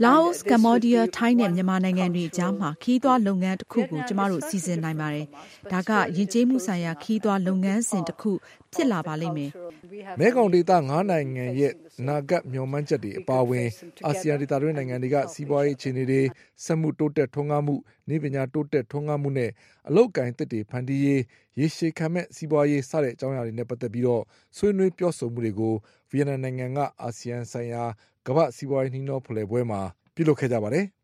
Laos, Cambodia, Thai နဲ့မြန်မာနိုင်ငံတွေကြားမှာခီးသွွားလုပ်ငန်းတစ်ခုကိုကျမတို့စီစဉ်နိုင်ပါတယ်။ဒါကယဉ်ကျေးမှုဆိုင်ရာခီးသွွားလုပ်ငန်းစဉ်တစ်ခုဖြစ်လာပါလိမ့်မယ်။မဲခေါင်ဒေသ9နိုင်ငံရဲ့နာဂတ်မျှော်မှန်းချက်တွေအပါအဝင်အာဆီယံဒေသတွင်းနိုင်ငံတွေကစီးပွားရေးအခြေအနေတွေစက်မှုတိုးတက်ထွန်းကားမှုနည်းပညာတိုးတက်ထွန်းကားမှုနဲ့အလုပ်ကိုင်သစ်တွေဖန်တီးရေးရေရှည်ခံမဲ့စီးပွားရေးစတဲ့အကြောင်းအရာတွေနဲ့ပတ်သက်ပြီးတော့ဆွေးနွေးပြောဆိုမှုတွေကိုဗီယက်နမ်နိုင်ငံကအာဆီယံဆိုင်ရာကမ္ဘာစီးပွားရေးနှီးနှောဖလှယ်ပွဲမှာပြုလုပ်ခဲ့ကြပါတယ်။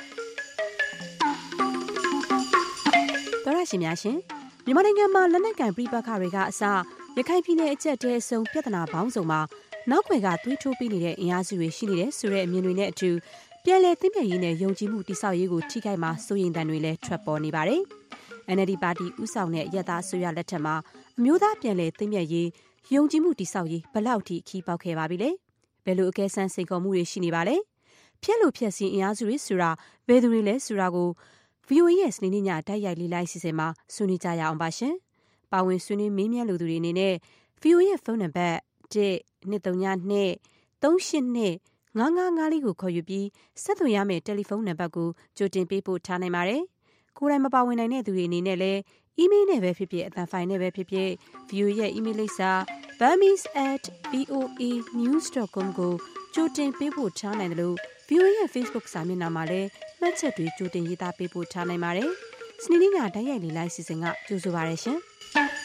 သောရရှိများရှင်မြန်မာနိုင်ငံမှာလက်နက်ကိုင်ပြည်ပခါတွေကအစရခိုင်ပြည်နယ်အကျက်တဲအစုံပြဿနာပေါင်းစုံမှာနောက်ွယ်ကသွေးထိုးပေးနေတဲ့အင်အားစုတွေရှိနေတယ်ဆိုတဲ့အမြင်တွေနဲ့အတူပြည်လဲသိမ့်မြရေးနဲ့ယုံကြည်မှုတိဆောက်ရေးကိုထိခိုက်မှာစိုးရိမ်တန်တွေလည်းထွက်ပေါ်နေပါတယ်။ NLD ပါတီဥဆောင်တဲ့ရက်သားအစိုးရလက်ထက်မှာအမျိုးသားပြည်လဲသိမ့်မြရေးယုံကြည်မှုတိဆောက်ရေးဘယ်လောက်ထိခီးပေါက်ခဲ့ပါပြီလဲ။ဘယ်လိုအကဲဆန်းစိန်ခေါ်မှုတွေရှိနေပါလဲ။ဖြက်လို့ဖြက်စင်းအင်အားစုတွေဆိုတာဘယ်သူတွေလဲဆိုတာကို VOA ရဲ့စနေနေ့ညတိုက်ရိုက်လေးလိုက်စီစဉ်မှာဆွေးနွေးကြရအောင်ပါရှင်။ပါဝင်ဆွေးနွေးမေးမြန်းလိုသူတွေအနေနဲ့ VOA ရဲ့ဖုန်းနံပါတ်1-232-382-555ကိုခေါ်ယူပြီးဆက်သွယ်ရမယ့်တယ်လီဖုန်းနံပါတ်ကိုကြိုတင်ပေးပို့ထားနိုင်ပါတယ်။ကိုယ်တိုင်မပါဝင်နိုင်တဲ့သူတွေအနေနဲ့လည်းအီးမေးလ်နဲ့ပဲဖြစ်ဖြစ်အသံဖိုင်နဲ့ပဲဖြစ်ဖြစ် VOA ရဲ့အီးမေးလ်လိပ်စာ burmese@voanews.com ကိုကြိုတင်ပေးပို့ထားနိုင်တယ်လို့ VOA ရဲ့ Facebook စာမျက်နှာမှာလည်းမှတ်ချက်တွေကြိုတင်ရေးသားပေးပို့ထားနိုင်ပါတယ်။စနေနေ့ကတိုက်ရိုက်လေးလိုက်စီစဉ်ကကြိုဆိုပါရရှင်။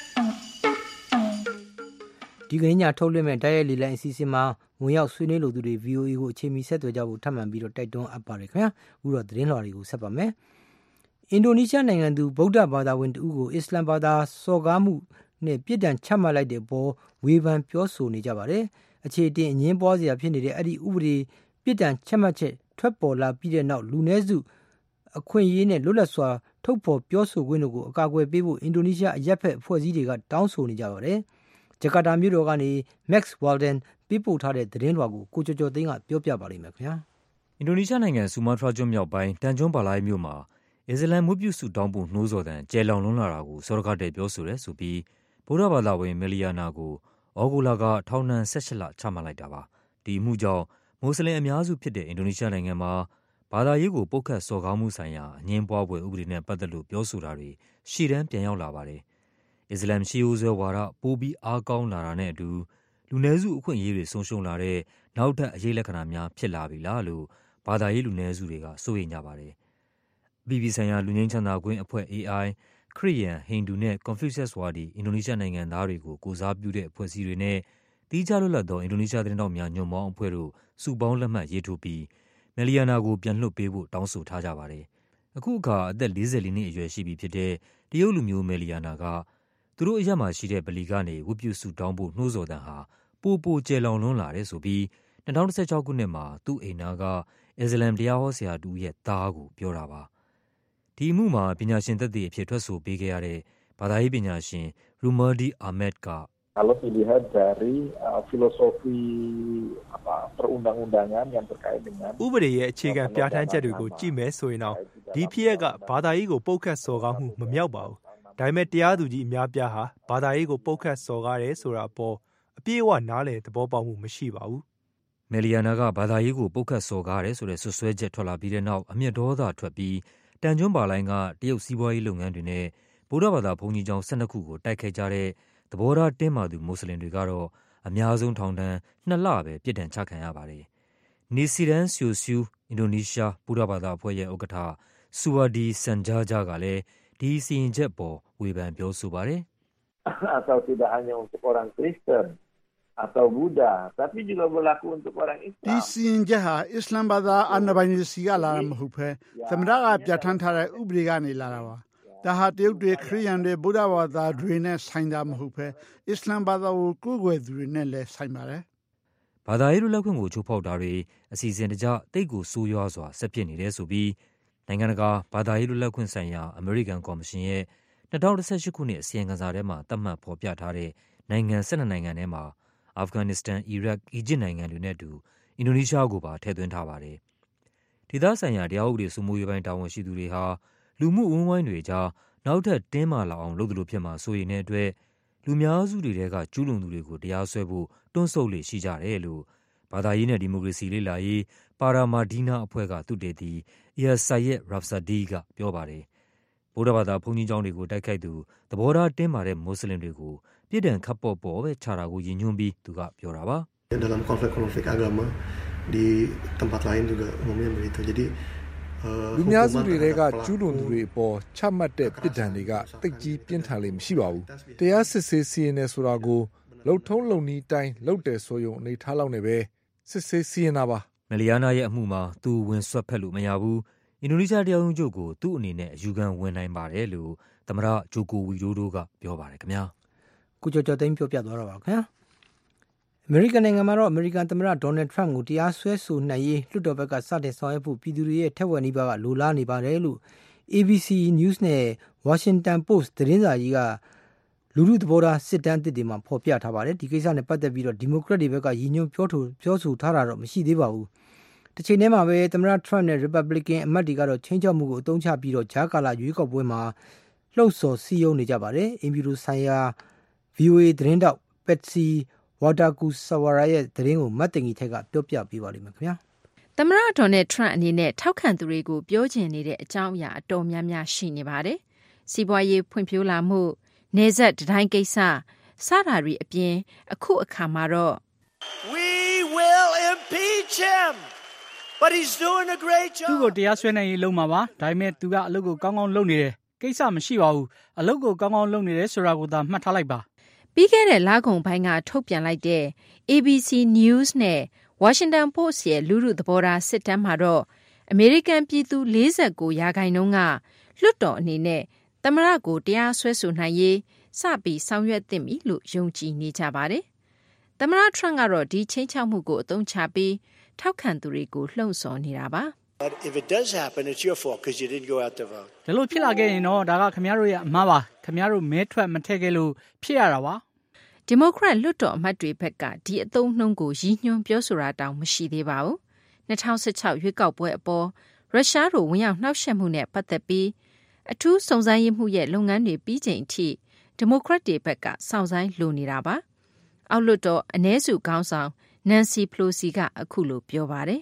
ဒီကနေ့ညထုတ်လွှင့်မဲ့တိုက်ရိုက်လေးလိုက်အစီအစဉ်မှာဝင်ရောက်ဆွေးနွေးလိုသူတွေ VOA ကိုအချိန်မီဆက်သွယ်ကြဖို့ထပ်မံပြီးတော့တိုက်တွန်းအပ်ပါတယ်ခင်ဗျာ။အခုတော့သတင်းလွှာတွေကိုဆက်ပါမယ်။အင်ဒိုနီးရှားနိုင်ငံသူဗုဒ္ဓဘာသာဝင်တဦးကိုအစ္စလမ်ဘာသာစော်ကားမှုနဲ့ပြစ်ဒဏ်ချမှတ်လိုက်တဲ့အပေါ်ဝေဖန်ပြောဆိုနေကြပါတယ်။အခြေအတင်အငင်းပွားစရာဖြစ်နေတဲ့အဲ့ဒီဥပဒေပြစ်ဒဏ်ချမှတ်ချက်ထွက်ပေါ်လာပြီးတဲ့နောက်လူနည်းစုအခွင့်အရေးနဲ့လွတ်လပ်စွာထုတ်ဖော်ပြောဆိုခွင့်တို့ကိုအကာအကွယ်ပေးဖို့အင်ဒိုနီးရှားအရက်ဖက်အဖွဲ့အစည်းတွေကတောင်းဆိုနေကြပါတယ်။ဂျကာတာမြို့တော်ကနေ Max Walden ပေးပို့ထားတဲ့သတင်းလွှာကိုကိုကျော်ကျော်သိန်းကပြောပြပါလိမ့်မယ်ခင်ဗျာ။အင်ဒိုနီးရှားနိုင်ငံဆူမားထရာကျွန်းမြောက်ပိုင်းတန်ကျွန်းပါလိုင်းမြို့မှာအစ္စလမ်မွတ်ပြုစုတောင်းဖို့နှိုးဆော်သံကျယ်လောင်လွန်းလာတာကိုစောဒကတက်ပြောဆိုရဲဆိုပြီးဗုဒ္ဓဘာသာဝင်မီလီယာနာကိုဩဂုတ်လကထောင်ဒဏ်18လချမှတ်လိုက်တာပါ။ဒီအမှုကြောင့်မွတ်စလင်အများစုဖြစ်တဲ့အင်ဒိုနီးရှားနိုင်ငံမှာဘာသာရေးကိုပုတ်ခတ်စော်ကားမှုဆိုင်ရာအငြင်းပွားဖွယ်ဥပဒေနဲ့ပတ်သက်လို့ပြောဆိုတာတွေရှေ့တန်းပြန်ရောက်လာပါတယ်။အစ္စလမ်ရှီယိုဇဲဝါဒပိုပြီးအားကောင်းလာတာနဲ့အတူလူနည်းစုအခွင့်အရေးတွေဆုံးရှုံးလာတဲ့နောက်ထပ်အရေးလက္ခဏာများဖြစ်လာပြီလားလို့ဘာသာရေးလူနည်းစုတွေကစိုးရိမ်ကြပါတယ်။အပြည်ပြည်ဆိုင်ရာလူငင်းချမ်းသာခွင့်အဖွဲ့ AI ခရစ်ယာန်ဟိန္ဒူနဲ့ကွန်ဖျူရှက်စ်ဝါဒီအင်ဒိုနီးရှားနိုင်ငံသားတွေကိုကိုစားပြုတဲ့အဖွဲ့အစည်းတွေနဲ့တီးခြားလွတ်လပ်သောအင်ဒိုနီးရှားသတင်းတောက်များညွန့်ပေါင်းအဖွဲ့တို့စုပေါင်းလက်မှတ်ရေးထိုးပြီးမီလီယာနာကိုပြန်လွှတ်ပေးဖို့တောင်းဆိုထားကြပါတယ်။အခုအခါအသက်44နှစ်အရွယ်ရှိပြီဖြစ်တဲ့တရုတ်လူမျိုးမီလီယာနာကသူတို့အရက်မှာရှိတဲ့ဗလီကနေဝတ်ပြုဆုတောင်းဖို့နှိုးဆော်တဲ့ဟာပိုကျယ်လောင်လွန်းလာတယ်ဆိုပြီး2016ခုနှစ်မှာသူ့အိမ်နာကအစ္စလမ်တရားဟောဆရာတူရဲ့သားကိုပြောတာပါ။ဒီအမှုမှာပညာရှင်သက်သေအဖြစ်ထွက်ဆိုပေးခဲ့ရတဲ့ဘာသာရေးပညာရှင်ရူမာဒီအာမက်က Kalau dilihat dari filosofi perundang-undangan yang terkait dengan ဥပဒေရဲ့အခြေခံပြဋ္ဌာန်းချက်တွေကိုကြည့်မယ်ဆိုရင်တော့ဒီဖြစ်ရပ်ကဘာသာရေးကိုပုတ်ခတ်စော်ကားမှုမမြောက်ပါဘူး။ဒါပေမဲ့တရားသူကြီးအများပြားဟာဘာသာရေးကိုပုတ်ခတ်စော်ကားတယ်ဆိုတာပေါ်အပြည့်အဝနားလည်သဘောပေါက်မှုမရှိပါဘူး။မီလီယာနာကဘာသာရေးကိုပုတ်ခတ်စော်ကားတယ်ဆိုတဲ့ဆွဆွဲချက်ထွက်လာပြီးတဲ့နောက်အမျက်ဒေါသထွက်ပြီးတန်ကျွန်းပါလိုင်းကတရုတ်စီးပွားရေးလုပ်ငန်းတွေနဲ့ဗုဒ္ဓဘာသာဘုန်းကြီးကျောင်း12ခုကိုတိုက်ခိုက်ကြတဲ့သဘောထားတင်းမာသူမွတ်စလင်တွေကတော့အများဆုံးထောင်ဒဏ်2လပဲပြစ်ဒဏ်ချခံရပါတယ်။နီစီရန်ဆီယိုဆူအင်ဒိုနီးရှားဗုဒ္ဓဘာသာအဖွဲ့ရဲ့ဥက္ကဋ္ဌဆူဝါဒီဆန်ဂျာဂျာကလည်းဒီစီရင်ချက်ပေါ်ဝေဖန်ပြောဆိုပါတယ်။ Atau tidak hanya untuk orang Kristen atau Buddha tapi juga berlaku untuk orang Islam ဒီစီရင်ချက်ဟာအစ္စလမ်ဘာသာအာဏာပိုင်တွေစီကလာတာမဟုတ်ဘဲသမ္မတကပြဋ္ဌာန်းထားတဲ့ဥပဒေကနေလာတာပါ။ဒါဟာတရုတ်တွေခရစ်ယာန်တွေဗုဒ္ဓဘာသာတွေနဲ့ဆိုင်တာမဟုတ်ဘဲအစ္စလမ်ဘာသာကိုကိုးကွယ်သူတွေနဲ့လည်းဆိုင်ပါတယ်။ဘာသာရေးလွတ်လပ်ခွင့်ကိုချိုးဖောက်တာတွေအစီအစဉ်တကျတိတ်ကိုဆိုးရွားစွာဆက်ဖြစ်နေတယ်ဆိုပြီးနိုင်ငံတကာဘာသာရေးလွတ်လပ်ခွင့်ဆိုင်ရာအမေရိကန်ကော်မရှင်ရဲ့2018ခုနှစ်အစီရင်ခံစာထဲမှာသတ်မှတ်ဖော်ပြထားတဲ့နိုင်ငံ12နိုင်ငံထဲမှာအာဖဂန်နစ္စတန်၊အီရတ်၊အီဂျစ်နိုင်ငံတွေနဲ့အတူအင်ဒိုနီးရှားကိုပါထည့်သွင်းထားပါတယ်။ဒေသဆိုင်ရာတရားဥပဒေစိုးမိုးရေးပိုင်းတာဝန်ရှိသူတွေဟာလူမှုအဝန်းအဝိုင်းတွေကြားနောက်ထပ်တင်းမာလာအောင်လုပ်သလိုဖြစ်မှာစိုးရိမ်တဲ့အတွက်လူများစုတွေကကျူးလွန်သူတွေကိုတရားစွဲဖို့တွန်းဆုတ်လေရှိကြတယ်လို့ဘာသာရေးနဲ့ဒီမိုကရေစီလေ့လာရေးပါရာမာဒီနာအဖွဲ့ကသုတေသီ Sayed Rafsadi ကပြောပါတယ်ဗုဒ္ဓဘာသာဘုန်းကြီးကျောင်းတွေကိုတိုက်ခိုက်သူသဘောထားတင်းမာတဲ့မွတ်စလင်တွေကိုပြစ်ဒဏ်ခတ်ပေါ်ပဲချတာကိုရည်ညွှန်းပြီးသူကပြောတာပါ dalam konflik agama di tempat lain juga umumnya begitu jadi လူများစုတွေကကျူးလွန်သူတွေအပေါ်ချမှတ်တဲ့ပြစ်ဒဏ်တွေကတိတ်ကြီးပြင်းထန်လေမရှိပါဘူးတရားစစ်ဆေးစီရင်နေဆိုတာကိုလုံထုံးလုံနည်းတိုင်းလုပ်တယ်ဆိုရုံအနေထားလောက်နေပဲစစ်ဆေးစီရင်တာပါမလီယာနာရဲ့အမှုမှာသူဝင်ဆွတ်ဖက်လို့မရဘူးအင်ဒိုနီးရှားတရားရုံးချုပ်ကိုသူ့အနေနဲ့အယူခံဝင်နိုင်ပါတယ်လို့သမ္မတဂျိုကိုဝီဒိုဒိုကပြောပါတယ်ခင်ဗျာကုကျော်ကျော်သိန်းပြောပြသွားတော့ပါခင်ဗျာအမေရိကန်နိုင်ငံမှာတော့အမေရိကန်သမ္မတဒေါ်နယ်ထရန့်ကိုတရားစွဲဆိုနိုင်ရေးလွှတ်တော်ဘက်ကစတင်ဆောင်ရွက်ဖို့ပြည်သူတွေရဲ့ထက်ဝက်နီးပါးကလိုလားနေပါတယ်လို့ ABC News နဲ့ Washington Post သတင်းစာကြီးကလူထုသဘောထားစစ်တမ်းသစ်တွေမှာဖော်ပြထားပါတယ်ဒီကိစ္စနဲ့ပတ်သက်ပြီးတော့ဒီမိုကရက်တွေဘက်ကရည်ညွှန်းပြောဆိုထားတာတော့မရှိသေးပါဘူးတစ်ချိန်တည်းမှာပဲသမ္မတထရန့်နဲ့ Republican အမတ်တွေကတော့ချင်းချောက်မှုကိုအသုံးချပြီးတော့ဂျာကာလာရွေးကောက်ပွဲမှာလှုပ်ဆော်စည်းရုံးနေကြပါတယ်အင်ဖြူတိုဆိုင်ရာ VOA သတင်းတောက် Patsy Wadakusawara ရဲ့သတင်းကိုမတ်တင်ကြီးထက်ကပြောပြပေးပါလိမ့်မယ်ခင်ဗျာသမ္မတဒေါ်နယ်ထရန့်အနေနဲ့ထောက်ခံသူတွေကိုပြောချင်နေတဲ့အကြောင်းအရာအတော်များများရှိနေပါတယ်စီးပွားရေးဖွံ့ဖြိုးလာမှုနေဆက်တိုင်းကိစ္စစတာတွေအပြင်အခုအခါမှာတော့ We will impeach him but he's doing a great job သူ့ကိုတရားစွဲနိုင်ရေးလုပ်မှာပါဒါပေမဲ့သူကအလုပ်ကိုကောင်းကောင်းလုပ်နေတယ်ကိစ္စမရှိပါဘူးအလုပ်ကိုကောင်းကောင်းလုပ်နေတယ်ဆိုတာကိုသာမှတ်ထားလိုက်ပါပြီးခဲ့တဲ့လကုန်ပိုင်းကထုတ်ပြန်လိုက်တဲ့ ABC News နဲ့ Washington Post ရဲ့လူထုသဘောထားစစ်တမ်းမှာတော့အမေရိကန်ပြည်သူ49%ကလွှတ်တော်အနေနဲ့သမ္မတကိုတရားစွဲဆိုနိုင်ရေးစပြီးဆောင်ရွက်သင့်ပြီလို့ယုံကြည်နေကြပါတယ်။သမ္မတထရန့်ကတော့ဒီချင်းချောက်မှုကိုအသုံးချပြီးထောက်ခံသူတွေကိုလှုံ့ဆော်နေတာပါ။ If it does happen it's your fault because you didn't go out to vote. ဒါလို့ဖြစ်လာခဲ့ရင်တော့ဒါကခင်ဗျားတို့ရဲ့အမှားပါခင်ဗျားတို့မဲထွက်မထည့်ခဲ့လို့ဖြစ်ရတာပါ။ဒီမိုကရက်လွှတ်တော်အမတ်တွေဘက်ကဒီအသုံးနှုန်းကိုရည်ညွှန်းပြောဆိုတာတောင်မရှိသေးပါဘူး။2016ရွေးကောက်ပွဲအပေါ်ရုရှားတို့ဝင်ရောက်နှောက်ယှက်မှုနဲ့ပတ်သက်ပြီးအထူးစုံစမ်းရေးမှုရဲ့လုပ်ငန်းတွေပြီးချိန်အထိဒီမိုကရက်တွေဘက်ကစောင့်ဆိုင်လိုနေတာပါ။အောက်လွှတ်တော်အနည်းစုခေါင်းဆောင်နန်စီပလိုစီကအခုလိုပြောပါတယ်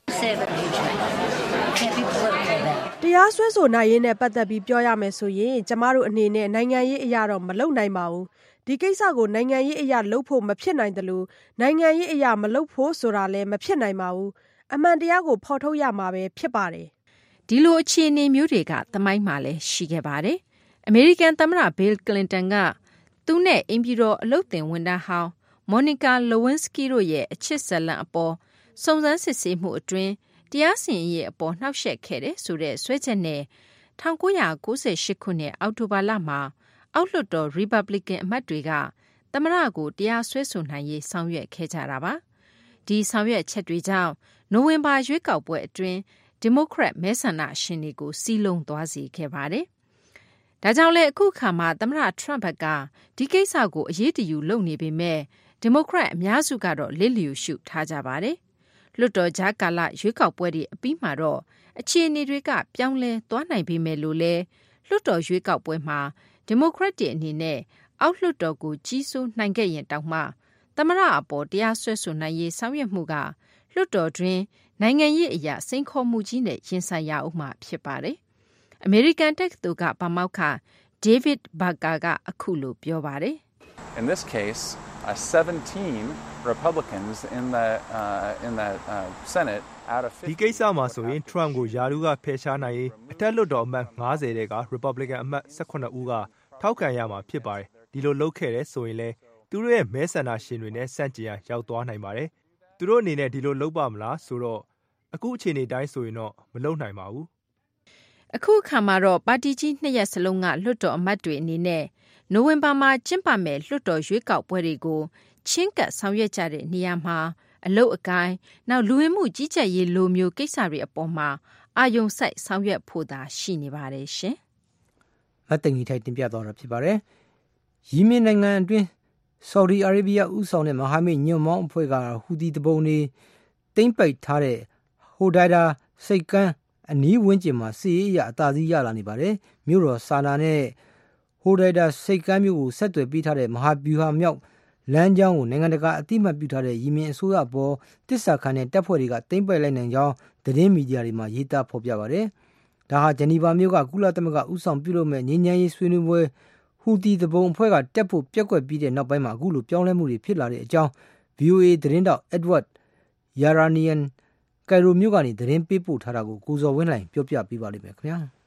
တရားစွဲဆိုနိုင်ရေးနဲ့ပတ်သက်ပြီးပြောရမယ်ဆိုရင်ကျမတို့အနေနဲ့နိုင်ငံရေးအရာတော့မလုပ်နိုင်ပါဘူးဒီကိစ္စကိုနိုင်ငံရေးအရာလုပ်ဖို့မဖြစ်နိုင်တယ်လို့နိုင်ငံရေးအရာမလုပ်ဖို့ဆိုတာလည်းမဖြစ်နိုင်ပါဘူးအမှန်တရားကိုဖော်ထုတ်ရမှာပဲဖြစ်ပါတယ်ဒီလိုအခြေအနေမျိုးတွေကသမိုင်းမှာလည်းရှိခဲ့ပါတယ်အမေရိကန်သမ္မတဘီလ်ကလင်တန်ကသူနဲ့အင်ဖြူတော်အလုပ်သင်ဝန်ထမ်းဟောင်းမော်နီကာလဝင်းစကီတို့ရဲ့အချစ်ဇလံအပေါ်စုံစမ်းစစ်ဆေးမှုအတွင်းတရားစီရင်ရေးအပေါ်နှောက်ယှက်ခဲ့တဲ့ဆိုတဲ့ဆွဲချက်နဲ့1998ခုနှစ်အောက်တိုဘာလမှာအောက်လွှတ်တော် Republican အမတ်တွေကသမ္မတကိုတရားစွဲဆိုနိုင်ရေးဆောင်ရွက်ခဲ့ကြတာပါဒီဆောင်ရွက်ချက်တွေကြောင့်နိုဝင်ဘာရွေးကောက်ပွဲအတွင်းဒီမိုကရက်မဲဆန္ဒရှင်တွေကိုစီးလုံးသွားစေခဲ့ပါတယ်ဒါကြောင့်လည်းအခုခါမှာသမ္မတထရန့်ဘက်ကဒီကိစ္စကိုအရေးတယူလုပ်နေပေမဲ့ဒီမိုကရက်အများစုကတော့လစ်လျူရှုထားကြပါတယ်လွှတ်တော်ကြားကာလရွေးကောက်ပွဲတွေအပြီးမှာတော့အခြေအနေတွေကပြောင်းလဲသွားနိုင်ပေမဲ့လို့လဲလွှတ်တော်ရွေးကောက်ပွဲမှာဒီမိုကရက်တွေအနေနဲ့အောက်လွှတ်တော်ကိုကြီးစိုးနိုင်ခဲ့ရင်တောင်မှသမ္မတအပေါ်တရားစွဲဆိုနိုင်ရေးဆောင်ရွက်မှုကလွှတ်တော်တွင်နိုင်ငံရေးအရာစိန်ခေါ်မှုကြီးနဲ့ရင်ဆိုင်ရအောင်မှဖြစ်ပါတယ်။အမေရိကန်တက္ကသိုလ်ကပါမောက္ခ David Barker ကအခုလိုပြောပါတယ်။ In this case, 17 Republicans in the Senate out of 50 ဒီကိစ္စမှာဆိုရင် Trump ကိုယာရုကဖယ်ရှားနိုင်ရေးအထက်လွှတ်တော်အမတ်90တဲက Republican အမတ်18ဦးကထောက်ခံရမှာဖြစ်ပါတယ်။ဒီလိုလုပ်ခဲ့တဲ့ဆိုရင်လဲသူတို့ရဲ့မဲဆန္ဒရှင်တွေနဲ့ဆန့်ကျင်ရရောက်သွားနိုင်ပါတယ်။သူတို့အနေနဲ့ဒီလိုလုပ်ပါမလားဆိုတော့အခုအခြေအနေတိုင်းဆိုရင်တော့မလုပ်နိုင်ပါဘူး။အခုအခါမှာတော့ပါတီကြီး2ရက်စလုံးကလွှတ်တော်အမတ်တွေအနေနဲ့နိုဝင်ဘာမှာကျင်းပမယ်လွှတ်တော်ရွေးကောက်ပွဲတွေကိုချင်းကပ်ဆောင်ရွက်ကြတဲ့နေရာမှာအလုတ်အကိုင်းနောက်လူဝင်မှုကြီးကြပ်ရေးလိုမျိုးကိစ္စတွေအပေါ်မှာအာယုံစိုက်ဆောင်ရွက်ဖို့သာရှိနေပါတယ်ရှင်။အတငီထိုက်တင်ပြသွားတာဖြစ်ပါတယ်။ယီမင်နိုင်ငံအတွင်းဆော်ဒီအာရေဗျဦးဆောင်တဲ့မဟာမိတ်ညွန့်မောင်းအဖွဲ့ကဟူသီတပုံတွေတိမ့်ပိတ်ထားတဲ့ဟိုဒိုင်ဒါစိတ်ကမ်းအနီးဝန်းကျင်မှာစစ်ရေးအရအသာစီးရလာနေပါတယ်။မြို့တော်ဆာနာနဲ့ဟိုဒိုင်ဒါစိတ်ကမ်းမြို့ကိုဆက်သွယ်ပေးထားတဲ့မဟာဗျူဟာမြောက်လမ်းကြောင်းကိုနိုင်ငံတကာအသိအမှတ်ပြုထားတဲ့ယီမင်အစိုးရအပေါ်တစ္ဆာခံတဲ့တပ်ဖွဲ့တွေကသိမ်းပိုက်လိုက်နိုင်ကြောင်းသတင်းမီဒီယာတွေမှာရေးသားဖော်ပြပါတယ်။ဒါဟာဂျနီဗာမြို့ကကုလသမဂ္ဂဥဆောင်ပြုလုပ်မဲ့ငြိမ်းချမ်းရေးဆွေးနွေးပွဲဟူတီတဘုံအဖွဲ့ကတက်ဖို့ပြက်ကွက်ပြီးတဲ့နောက်ပိုင်းမှာအခုလိုပြောင်းလဲမှုတွေဖြစ်လာတဲ့အကြောင်း VOA သတင်းတောက် Edward Yaranian ကိုင်ရိုမြို့ကနေသတင်းပေးပို့ထားတာကိုကိုဇော်ဝင်းလှိုင်ပြောပြပေးပါလိမ့်မယ်ခင်ဗျာ။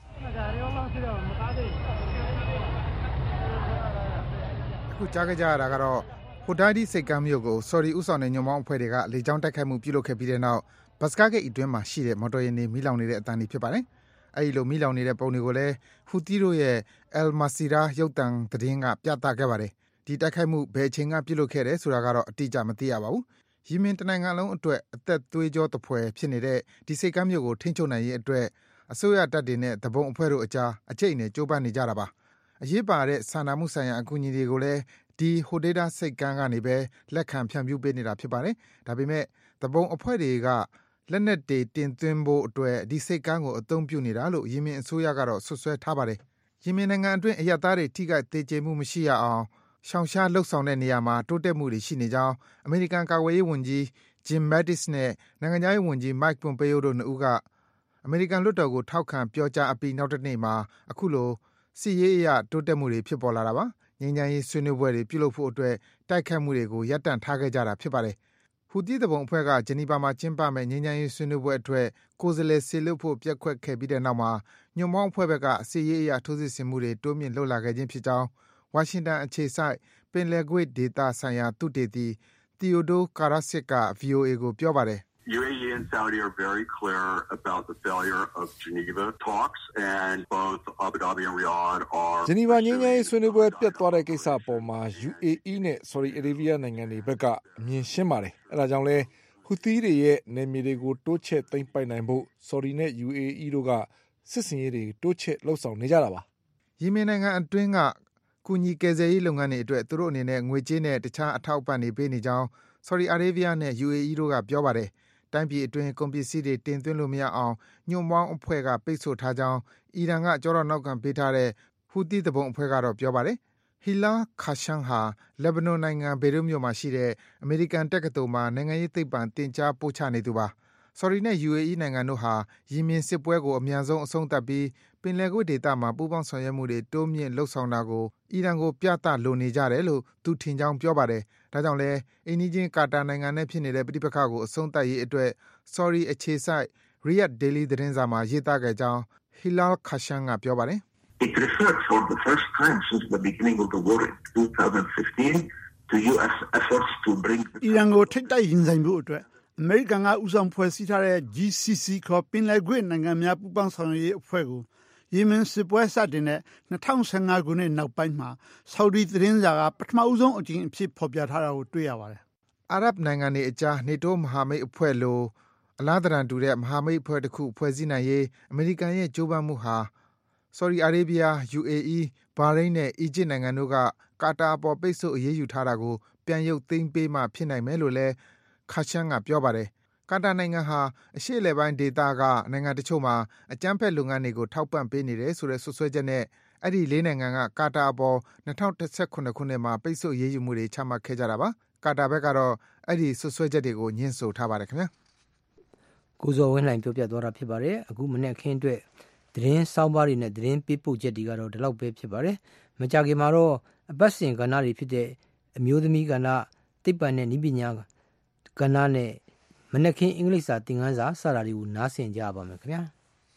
အခုကြားကြရတာကတော့ဟိုဒိုင်ဒီစိတ်ကမ်းမြို့ကိုဆော်ဒီဥဆောင်တဲ့ညွန့်ပေါင်းအဖွဲ့တွေကလေကြောင်းတိုက်ခိုက်မှုပြုလုပ်ခဲ့ပြီးတဲ့နောက်ဘတ်စကားဂိတ်အတွင်းမှာရှိတဲ့မော်တော်ယာဉ်တွေမီးလောင်နေတဲ့အတန်တွေဖြစ်ပါတယ်။အဲဒီလိုမီးလောင်နေတဲ့ပုံတွေကိုလည်းဟူတီတို့ရဲ့ El Masira ရုပ်သံသတင်းကပြသခဲ့ပါတယ်။ဒီတိုက်ခိုက်မှုဘယ်အချိန်ကပြုလုပ်ခဲ့တယ်ဆိုတာကတော့အတိအကျမသိရပါဘူး။ယီမင်တနိုင်ငံလုံးအတွက်အသက်သွေးကြောသဖွယ်ဖြစ်နေတဲ့ဒီစိတ်ကမ်းမြို့ကိုထိန်းချုပ်နိုင်ရေးအတွက်အစိုးရတပ်တွေနဲ့တဘုံအဖွဲ့တို့အကြားအကျိတ်နဲ့ကြိုးပမ်းနေကြတာပါ။အရေးပါတဲ့စာနာမှုဆိုင်ရာအကူအညီတွေကိုလည်းဒီဟိုဒေတာစိတ်ကမ်းကနေပဲလက်ခံဖြန့်ဖြူးပေးနေတာဖြစ်ပါတယ်။ဒါပေမဲ့တဘုံအဖွဲ့တွေကလက်နက်တွေတင်သွင်းဖို့အတွက်ဒီစိတ်ကမ်းကိုအသုံးပြုနေတာလို့ယီမင်အစိုးရကတော့ဆွဆွဲထားပါတယ်။ယီမင်နိုင်ငံအတွင်းအရပ်သားတွေထိခိုက်သေကျေမှုမရှိရအောင်ရှောင်ရှားလှုပ်ဆောင်တဲ့နေရာမှာတိုးတက်မှုတွေရှိနေကြောင်းအမေရိကန်ကာကွယ်ရေးဝန်ကြီး Jim Mattis နဲ့နိုင်ငံခြားရေးဝန်ကြီး Mike Pompeo တို့နှစ်ဦးကအမေရိကန်လွှတ်တော်ကိုထောက်ခံပြောကြားအပြီးနောက်တစ်နေ့မှာအခုလိုစစ်ရေးအရတိုးတက်မှုတွေဖြစ်ပေါ်လာတာပါ။ငြိမ်းချမ်းရေးဆွေးနွေးပွဲတွေပြုလုပ်ဖို့အတွက်တိုက်ခတ်မှုတွေကိုရပ်တန့်ထားခဲ့ကြတာဖြစ်ပါတယ်။ဟူတီတဘုံအဖွဲ့ကဂျနီဗာမှာကျင်းပမဲ့ငြိမ်းချမ်းရေးဆွေးနွေးပွဲအတွက်ကိုယ်စားလှယ်စေလွှတ်ဖို့ပြက်ကွက်ခဲ့ပြီးတဲ့နောက်မှာညွန့်ပေါင်းအဖွဲ့ဘက်ကစစ်ရေးအရထိုးစစ်ဆင်မှုတွေတိုးမြင့်လုပ်လာခဲ့ခြင်းဖြစ်ကြောင်းဝါရှင်တန်အခြေစိုက်ပင်လယ်ကွေ့ဒေသဆိုင်ရာသုတေသီ Theodore Karasik က VOA ကိုပြောပါတယ်။ UAE and Saudi are very clear about the failure of Geneva talks, and both Abu Dhabi and Riyadh are. ဂျနီဗာငြိမ်းချမ်းရေးဆွေးနွေးပွဲပြတ်သွားတဲ့ကိစ္စအပေါ်မှာ UAE နဲ့ Saudi Arabia နိုင်ငံတွေဘက်ကအမြင်ရှင်းပါတယ်။အဲဒါကြောင့်လဲဟူသီတွေရဲ့နယ်မြေတွေကိုတိုးချဲ့သိမ်းပိုက်နိုင်ဖို့ Saudi နဲ့ UAE တို့ကစစ်စင်ရေးတွေတိုးချဲ့လှုပ်ဆောင်နေကြတာပါ။ယီမင်နိုင်ငံအတွင်းကကူညီကယ်ဆယ်ရေးလုပ်ငန်းတွေအတွက်သူတို့အနေနဲ့ငွေကြေးနဲ့တခြားအထောက်အပံ့တွေပေးနေကြောင်း Saudi Arabia နဲ့ UAE တို့ကပြောပါတယ်။တိုင်းပြည်အတွင်းကုန်ပစ္စည်းတွေတင်သွင်းလို့မရအောင်ညွန့်ပေါင်းအဖွဲ့ကပိတ်ဆို့ထားကြောင်းအီရန်ကကြောတော့နောက်ခံပေးထားတဲ့ဟူသီတဘုံအဖွဲ့ကတော့ပြောပါတယ်။ Hilal Khashan ဟာလက်ဘနွန်နိုင်ငံဘေရွတ်မြို့မှာရှိတဲ့အမေရိကန်တက္ကသိုလ်မှာနိုင်ငံရေးသိပ္ပံသင်ကြားပို့ချနေသူပါ။ Saudi နဲ့ UAE နိုင်ငံတို့ဟာယီမင်စစ်ပွဲကိုအမြန်ဆုံးအဆုံးသတ်ပြီးပင်လယ်ကွေ့ဒေသမှာပူးပေါင်းဆောင်ရွက်မှုတွေတိုးမြင့်လှုပ်ဆောင်တာကိုအီရန်ကိုပြသလိုနေကြတယ်လို့သူထင်ကြောင်းပြောပါတယ်။ဒါကြောင့်လဲအိမ်နီးချင်းကာတာနိုင်ငံနဲ့ဖြစ်နေတဲ့ပဋိပက္ခကိုအဆုံးသတ်ရေးအတွက် Saudi အခြေစိုက် Riyadh Daily သတင်းစာမှာရေးသားခဲ့ကြောင်း Hilal Khashan ကပြောပါတယ်။ It referred for the first time since the beginning of the war in 2015 to US efforts to bring အီရန်ကိုထိပ်တိုက်ရင်ဆိုင်ဖို့အတွက်အမေရိကန်ကဦးဆောင်ဖွဲ့စည်းထားတဲ့ GCC ခေါ်ပင်လယ်ကွေ့နိုင်ငံများပူးပေါင်းဆောင်ရွက်ရေးအဖွဲ့ကိုယီမင်စစ်ပွဲစတင်တဲ့2015ခုနှစ်နောက်ပိုင်းမှာဆော်ဒီသတင်းစာကပထမဦးဆုံးအကြိမ်အဖြစ်ဖော်ပြထားတာကိုတွေ့ရပါတယ်။အာရပ်နိုင်ငံတွေအကြားနေတိုးမဟာမိတ်အဖွဲ့လိုအလားတရန်တူတဲ့မဟာမိတ်အဖွဲ့တစ်ခုဖွဲ့စည်းနိုင်ရေးအမေရိကန်ရဲ့ကြိုးပမ်းမှုဟာဆော်ဒီအာရေဗျ၊ UAE, ဘာရိန်းနဲ့အီဂျစ်နိုင်ငံတို့ကကာတာအပေါ်ပိတ်ဆို့အရေးယူထားတာကိုပြန်ရုပ်သိမ်းပေးမှဖြစ်နိုင်မယ်လို့လည်းခါရှန်ကပြောပါတယ်။ကာတာနိုင်ငံဟာအရှေ့အလယ်ပိုင်းဒေသကနိုင်ငံတချို့မှာအကြမ်းဖက်လုပ်ငန်းတွေကိုထောက်ပံ့ပေးနေတယ်ဆိုတဲ့ဆွဆွဲချက်နဲ့အဲ့ဒီ၄နိုင်ငံကကာတာအပေါ်2019ခုနှစ်မှာပိတ်ဆို့ရေးယူမှုတွေချမှတ်ခဲ့ကြတာပါ။ကာတာဘက်ကတော့အဲ့ဒီဆွဆွဲချက်တွေကိုညှင်းဆိုထားပါတယ်ခင်ဗျာ။ကိုဇော်ဝင်းလှိုင်ပြောပြသွားတာဖြစ်ပါတယ်။အခုမနေ့ခင်းအတွက်သတင်းစောင်းပါးတွေနဲ့သတင်းပေးပို့ချက်တွေကတော့ဒီလောက်ပဲဖြစ်ပါတယ်။မကြခင်မှာတော့အပတ်စဉ်ကဏ္ဍတွေဖြစ်တဲ့အမျိုးသမီးကဏ္ဍသိပ္ပံနဲ့နည်းပညာကဏ္ဍနဲ့မနက်ခင်းအင်္ဂလိပ်စာသင်ခန်းစာစတာတွေကိုနားဆင်ကြပါမယ်ခင်ဗျာ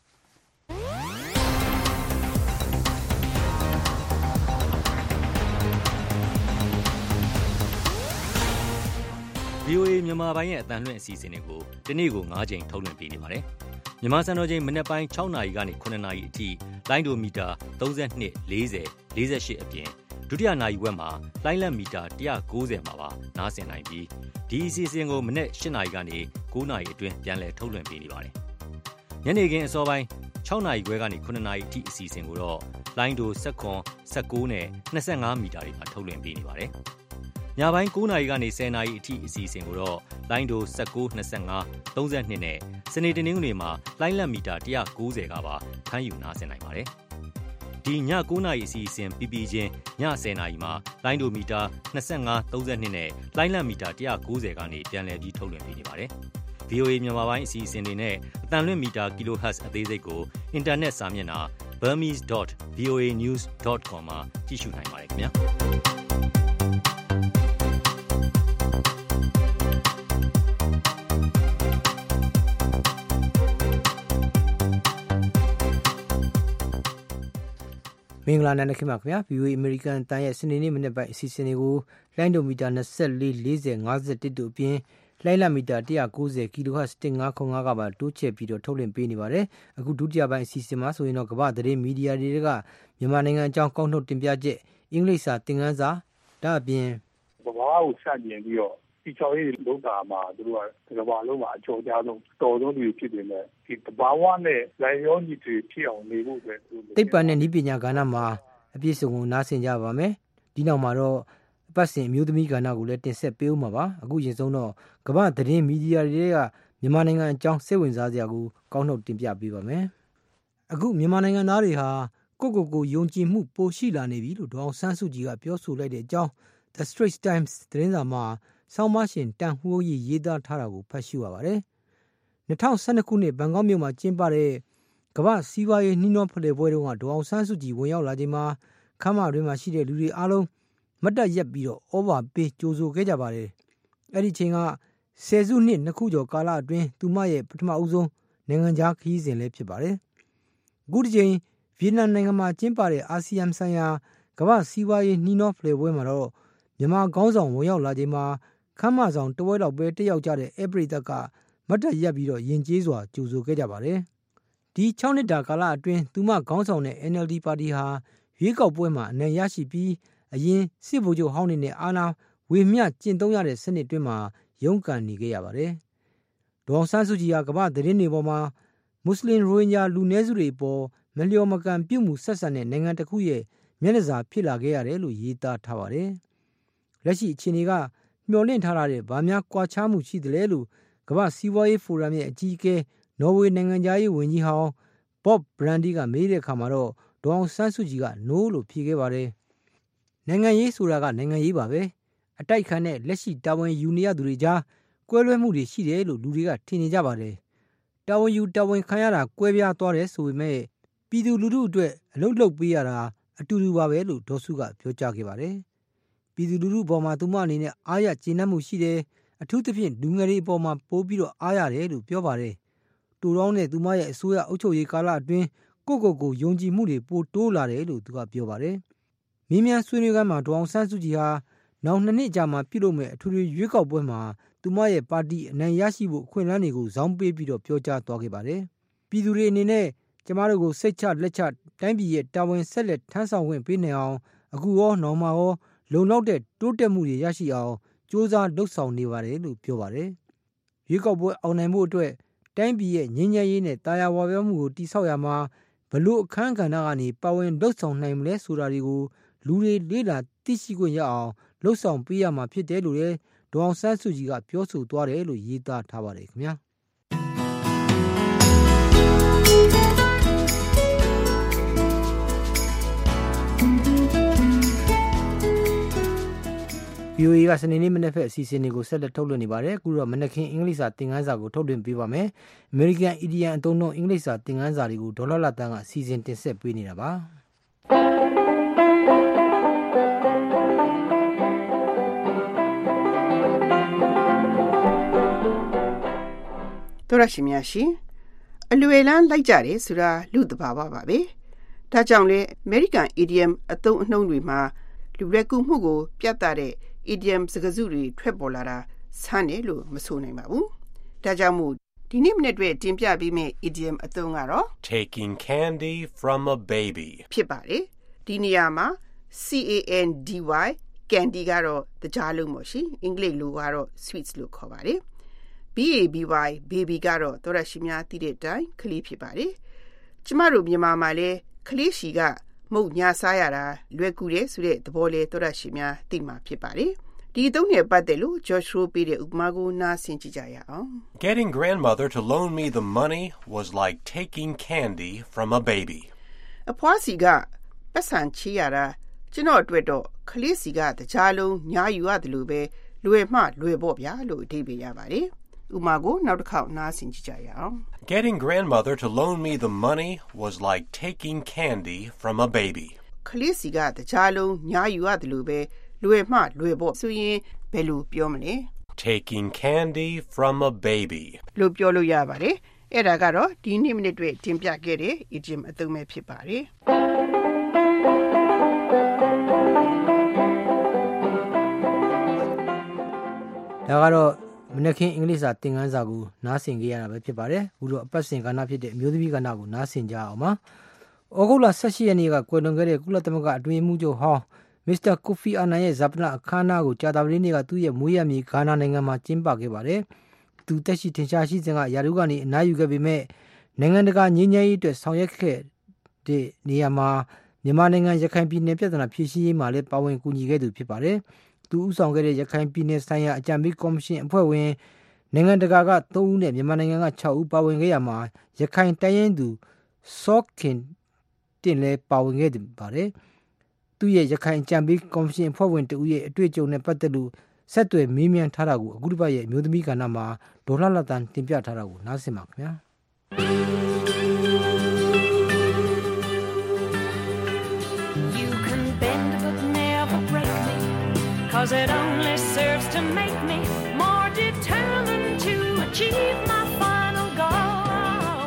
။ VOA မြန်မာပိုင်းရဲ့အသံလွှင့်အစီအစဉ်တွေကိုဒီနေ့ကို9ချိန်ထုတ်လွှင့်ပေးနေပါတယ်။မြန်မာစံတော်ချိန်မနက်ပိုင်း6နာရီကနေ9နာရီအထိလိုင်းဒိုမီတာ32 40 48အပြင်ဒုတိယနာရီဝက်မှာလိုင်းလက်မီတာ190မှာပါနားဆင်နိုင်ပြီးဒီအစီအစဉ်ကိုမနေ့8နာရီကနေ9နာရီအတွင်းပြန်လည်ထုတ်လွှင့်ပေးနေပါတယ်။ညနေခင်းအစောပိုင်း6နာရီခွဲကနေ9နာရီအထိအစီအစဉ်ကိုတော့လိုင်းဒို19နဲ့25မီတာတွေမှာထုတ်လွှင့်ပေးနေပါတယ်။ညပိုင်း9နာရီကနေ10နာရီအထိအစီအစဉ်ကိုတော့လိုင်းဒို19 25 32နဲ့စနေတနင်္ဂနွေမှာလိုင်းလက်မီတာ190ကပါဖမ်းယူနားဆင်နိုင်ပါတယ်။ဒီည9:00 နာရီအစီအစဉ်ပြီးပြီးချင်းည10:00 နာရီမှာလိုင်းဒိုမီတာ25 32နဲ့လိုင်းလံမီတာ190ကနေပြန်လည်ပြီးထုတ်လွှင့်ပေးနေပါတယ်။ VOA မြန်မာပိုင်းအစီအစဉ်တွေနဲ့အတန်လွင့်မီတာ kHz အသေးစိတ်ကိုအင်တာနက်စာမျက်နှာ burmese.voanews.com မှာကြည့်ရှုနိုင်ပါတယ်ခင်ဗျာ။မင်္ဂလာနံနက်ခင်းပါခင်ဗျာ VOA American တန်ရဲ့စနေနေ့မနေ့ပိုင်းအစီအစဉ်တွေကိုလိုင်းဒိုမီတာ24 40 51တို့အပြင်လိုင်းလမီတာ190 kHz 1505ကပါတိုးချဲ့ပြီးတော့ထုတ်လွှင့်ပေးနေပါတယ်အခုဒုတိယပိုင်းအစီအစဉ်မှာဆိုရင်တော့ကမ္ဘာသတင်းမီဒီယာတွေကမြန်မာနိုင်ငံအကြောင်းကောက်နှုတ်တင်ပြချက်အင်္ဂလိပ်စာသင်ခန်းစာဒါအပြင်ကမ္ဘာကိုစတင်ပြီးတော့ဒီချော်ရေးလုပ်တာမှာသူတို့ကကမ္ဘာလုံးမှာအကျော်ကြားဆုံးတော်ဆုံးတွေဖြစ်နေတယ်ဒီတဘာဝနဲ့လိုက်ရောညီတွေဖြစ်အောင်နေဖို့ပဲသိပ္ပံနဲ့နည်းပညာကဏ္ဍမှာအပြည့်စုံကိုနားဆင်ကြပါမယ်ဒီနောက်မှာတော့အပတ်စဉ်အမျိုးသမီးကဏ္ဍကိုလည်းတင်ဆက်ပေးဦးမှာပါအခုရင်ဆုံးတော့ကမ္ဘာသတင်းမီဒီယာတွေကမြန်မာနိုင်ငံအကြောင်းစိတ်ဝင်စားစရာကိုကောက်နှုတ်တင်ပြပေးပါမယ်အခုမြန်မာနိုင်ငံသားတွေဟာကိုယုံကြည်မှုပိုရှိလာနေပြီလို့ဒေါအောင်ဆန်းစုကြည်ကပြောဆိုလိုက်တဲ့အကြောင်း The Straits Times သတင်းစာမှာဆောင်းပါးရှင်တန်ဟိုးကြီးရေးသားထားတာကိုဖတ်ရှုရပါတယ်2012ခုနှစ်ဘန်ကောက်မြို့မှာကျင်းပတဲ့ကမ္ဘာစီးပွားရေးနှီးနှောဖလှယ်ပွဲတုန်းကဒေါအောင်ဆန်းစုကြည်ဝင်ရောက်လာချိန်မှာခမ်းမတွင်မှာရှိတဲ့လူတွေအားလုံးမတ်တပ်ရက်ပြီးတော့ဩဘာပေးကြိုဆိုခဲ့ကြပါတယ်အဲ့ဒီချိန်ကဆယ်စုနှစ်နှစ်ခုကျော်ကာလအတွင်းသူမရဲ့ပထမအဦးဆုံးနိုင်ငံခြားခရီးစဉ်လည်းဖြစ်ပါတယ်အခုဒီချိန်ဗီယက်နမ်နိုင်ငံမှာကျင်းပတဲ့အာဆီယံဆိုင်ရာကမ္ဘာစီးပွားရေးနှီးနှောဖလှယ်ပွဲမှာတော့မြန်မာခေါင်းဆောင်ဝင်ရောက်လာချိန်မှာခမ်းမဆောင်တဝဲလောက်ပဲတက်ရောက်ကြတဲ့ဧပရိသတ်ကမတ်တပ်ရက်ပြီးတော့ယဉ်ကျေးစွာကြိုဆိုခဲ့ကြပါတယ်ဒီ6နှစ်တာကာလအတွင်းသူမခေါင်းဆောင်တဲ့ NLD ပါတီဟာရွေးကောက်ပွဲမှာအနိုင်ရရှိပြီးအရင်စစ်ဗိုလ်ချုပ်ဟောင်းနေနဲ့အာဏာဝေမျှကျင့်သုံးရတဲ့စနစ်တွင်းမှာရုန်းကန်နေခဲ့ရပါတယ်ဒေါအောင်ဆန်းစုကြည်ဟာကမ္ဘာသတင်းတွေပေါ်မှာမွတ်စလင်ရိုဟင်ဂျာလူနည်းစုတွေပေါ်မလျော်မကန်ပြုမှုဆက်ဆံတဲ့နိုင်ငံတစ်ခုရဲ့မျက်နှာစာဖြစ်လာခဲ့ရတယ်လို့ရေးသားထားပါတယ်လက်ရှိအခြေအနေကမျှော်လင့်ထားတဲ့ဗာများကွာခြားမှုရှိတယ်လို့ကမ္ဘာစီးပွားရေးဖိုရမ်ရဲ့အကြီးအကဲနော်ဝေနိုင်ငံသားရေးဝန်ကြီးဟောင်းဘော့ဘရန်ဒီကမေးတဲ့အခါမှာတော့ဒေါအောင်ဆန်းစုကြည်က no လို့ဖြေခဲ့ပါတယ်နိုင်ငံရေးဆိုတာကနိုင်ငံရေးပါပဲအတိုက်ခံတဲ့လက်ရှိတာဝန်ယူနေရသူတွေကြားကွဲလွဲမှုတွေရှိတယ်လို့လူတွေကထင်နေကြပါတယ်တာဝန်ယူတာဝန်ခံရတာကွဲပြားသွားတယ်ဆိုပေမဲ့ပြည်သူလူထုအတွက်အလုပ်လုပ်ပေးရတာအတူတူပါပဲလို့ဒေါ်စုကပြောကြားခဲ့ပါတယ်ပြည်သူလူထုပေါ်မှာသူမအနေနဲ့အားရကျေနပ်မှုရှိတယ်အထူးသဖြင့်လူငယ်တွေအပေါ်မှာပိုးပြီးတော့အားရတယ်လို့ပြောပါတယ်တူတောင်းတဲ့သူမရဲ့အစိုးရအုပ်ချုပ်ရေးကာလအတွင်းကိုယုံကြည်မှုတွေပိုတိုးလာတယ်လို့သူကပြောပါတယ်မင်းမြန်ဆွေးနွေးခန်းမှာဒေါအောင်ဆန်းစုကြည်ဟာနောက်2နှစ်ကြာမှပြုလုပ်မဲ့အထူးရွေးကောက်ပွဲမှာသူမရဲ့ပါတီအနိုင်ရရှိဖို့အခွင့်အလမ်းတွေကိုဇောင်းပေးပြီးတော့ပြောကြားသွားခဲ့ပါတယ်ပြည်သူတွေအနေနဲ့ကျမတို့ကိုစိတ်ချလက်ချတိုင်းပြည်ရဲ့တာဝန်ဆက်လက်ထမ်းဆောင်ခွင့်ပေးနိုင်အောင်အခုရောနောက်မှရောလုံလောက်တဲ့တိုးတက်မှုတွေရရှိအောင်စ조사လှုပ်ဆောင်နေပါတယ်လို့ပြောပါတယ်ရွေးကောက်ပွဲအောင်နိုင်ဖို့အတွက်တိုင်းပြည်ရဲ့ငြိမ်းချမ်းရေးနဲ့တာယာဝပြောမှုကိုတည်ဆောက်ရမှာဘလို့အခမ်းကဏ္ဍကနေပါဝင်လှုပ်ဆောင်နိုင်မလဲဆိုတာတွေကိုလူတွေလေ့လာသိရှိခွင့်ရအောင်လှုပ်ဆောင်ပေးရမှာဖြစ်တယ်လို့လည်းဒေါအောင်ဆန်းစုကြည်ကပြောဆိုသွားတယ်လို့ရေးသားထားပါတယ်ခင်ဗျာVOA ကစနေနေ့မနေ့ဖက်အစီအစဉ်တွေကိုဆက်လက်ထုတ်လွှင့်နေပါတယ်အခုတော့မနက်ခင်းအင်္ဂလိပ်စာသင်ခန်းစာကိုထုတ်လွှင့်ပေးပါမယ် American Idiom အသုံးအနှုန်းအင်္ဂလိပ်စာသင်ခန်းစာတွေကိုဒေါ်လာတန်းကအစီအစဉ်တင်ဆက်ပေးနေတာပါတော်ရရှိများရှင်အလွယ်လန်းလိုက်ကြတယ်ဆိုတာလူတဘာဝပါပဲဒါကြောင့်လေ American Idiom အသုံးအနှုန်းတွေမှာလူရက်ကူမှုကိုပြသတဲ့ idiom စကားစုတွေထွက်ပေါ်လာတာဆန်းတယ်လို့မဆိုနိုင်ပါဘူးဒါကြောင့်မို့ဒီနေ့မနေ့တွေ့တင်ပြပေးမယ့် idiom အသုံးကတော့ taking candy from a baby ဖြစ်ပါတယ်ဒီနေရာမှာ candy candy ကတော့တကြားလုံးပေါ့ရှင်အင်္ဂလိပ်လိုကတော့ sweets လို့ခေါ်ပါတယ်baby baby ကတော့တော်ရရှိများသိတဲ့အတိုင်းကလေးဖြစ်ပါတယ်ကျမတို့မြန်မာမှာလည်းကလေးရှိကမုတ်ညာစားရတာလွယ်ကူတယ်ဆိုတဲ့သဘောလေးတော်ရရှိများသိမှာဖြစ်ပါတယ်ဒီသုံးနဲ့ပတ်သက်လို့ Josh Rowe ပေးတဲ့ဥပမာကိုနားဆင်ကြည့်ကြရအောင် Getting grandmother to loan me the money was like taking candy from a baby အဖွားစီကပတ်စံချေးရတာကျွန်တော်အတွက်တော့ကလေးစီကတကြားလုံးညာယူရတယ်လို့ပဲလွယ်မှလွယ်ပေါ့ဗျာလို့အဓိပ္ပာယ်ရပါတယ်ဥမာကိုနောက်တစ်ခေါက်နားဆင်ကြည့်ကြရအောင် Getting grandmother to loan me the money was like taking candy from a baby. ကလေးစီကတကြားလုံးညာယူရတယ်လို့ပဲလွယ်မှလွယ်ပေါ့ဆိုရင်ဘယ်လိုပြောမလဲ Taking candy from a baby. လို့ပြောလို့ရပါတယ်အဲ့ဒါကတော့ဒီ2မိနစ်တွေတင်ပြခဲ့တဲ့ idiom အသုံးပဲဖြစ်ပါတယ်ဒါကတော့မနက်ခင်းအင်္ဂလိပ်စာသင်ခန်းစာကိုနားဆင်ကြရတာပဲဖြစ်ပါတယ်အခုတော့အပတ်စဉ်ကဏ္ဍဖြစ်တဲ့အမျိုးသမီးကဏ္ဍကိုနားဆင်ကြအောင်ပါဩဂုတ်လ18ရက်နေ့ကကွယ်လွန်ခဲ့တဲ့ကုလသမဂ္ဂအတွင်းရေးမှူးချုပ်ဟောင်းမစ္စတာကိုဖီအာနန်ရဲ့ဇာပနအခမ်းအနားကိုကြာသပတေးနေ့ကသူ့ရဲ့မွေးရမြေဂါနာနိုင်ငံမှာကျင်းပခဲ့ပါတယ်သူတက်ရှိထင်ရှားရှိစဉ်ကယာရုကနေအနားယူခဲ့ပေမဲ့နိုင်ငံတကာငြိမ်းချမ်းရေးအတွက်ဆောင်ရွက်ခဲ့တဲ့နေရာမှာမြန်မာနိုင်ငံရခိုင်ပြည်နယ်ပြည်ထနာဖြည့်ရှင်းရေးမှာလည်းပါဝင်ကူညီခဲ့သူဖြစ်ပါတယ်သူဦးဆောင်ခဲ့တဲ့ရခိုင်ပြည်နယ်ဆိုင်ရာအကြံပေးကော်မရှင်အဖွဲ့ဝင်နိုင်ငံတကာက3ဦးနဲ့မြန်မာနိုင်ငံက6ဦးပါဝင်ခဲ့ရမှာရခိုင်တိုင်းရင်းသူစောခင်တင်လည်းပါဝင်ခဲ့ပါတယ်သူရဲ့ရခိုင်အကြံပေးကော်မရှင်အဖွဲ့ဝင်တဦးရဲ့အတွေ့အကြုံနဲ့ပတ်သက်လို့ဆက်သွယ်မေးမြန်းထားတာကိုအခုတစ်ပတ်ရဲ့အမျိုးသမီးကဏ္ဍမှာဒေါ်လှလှတန်တင်ပြထားတာကိုနားဆင်ပါခင်ဗျာ Cause it only serves to make me more determined to achieve my final goal.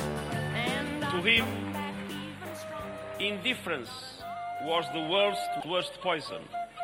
To him, indifference was the worst poison.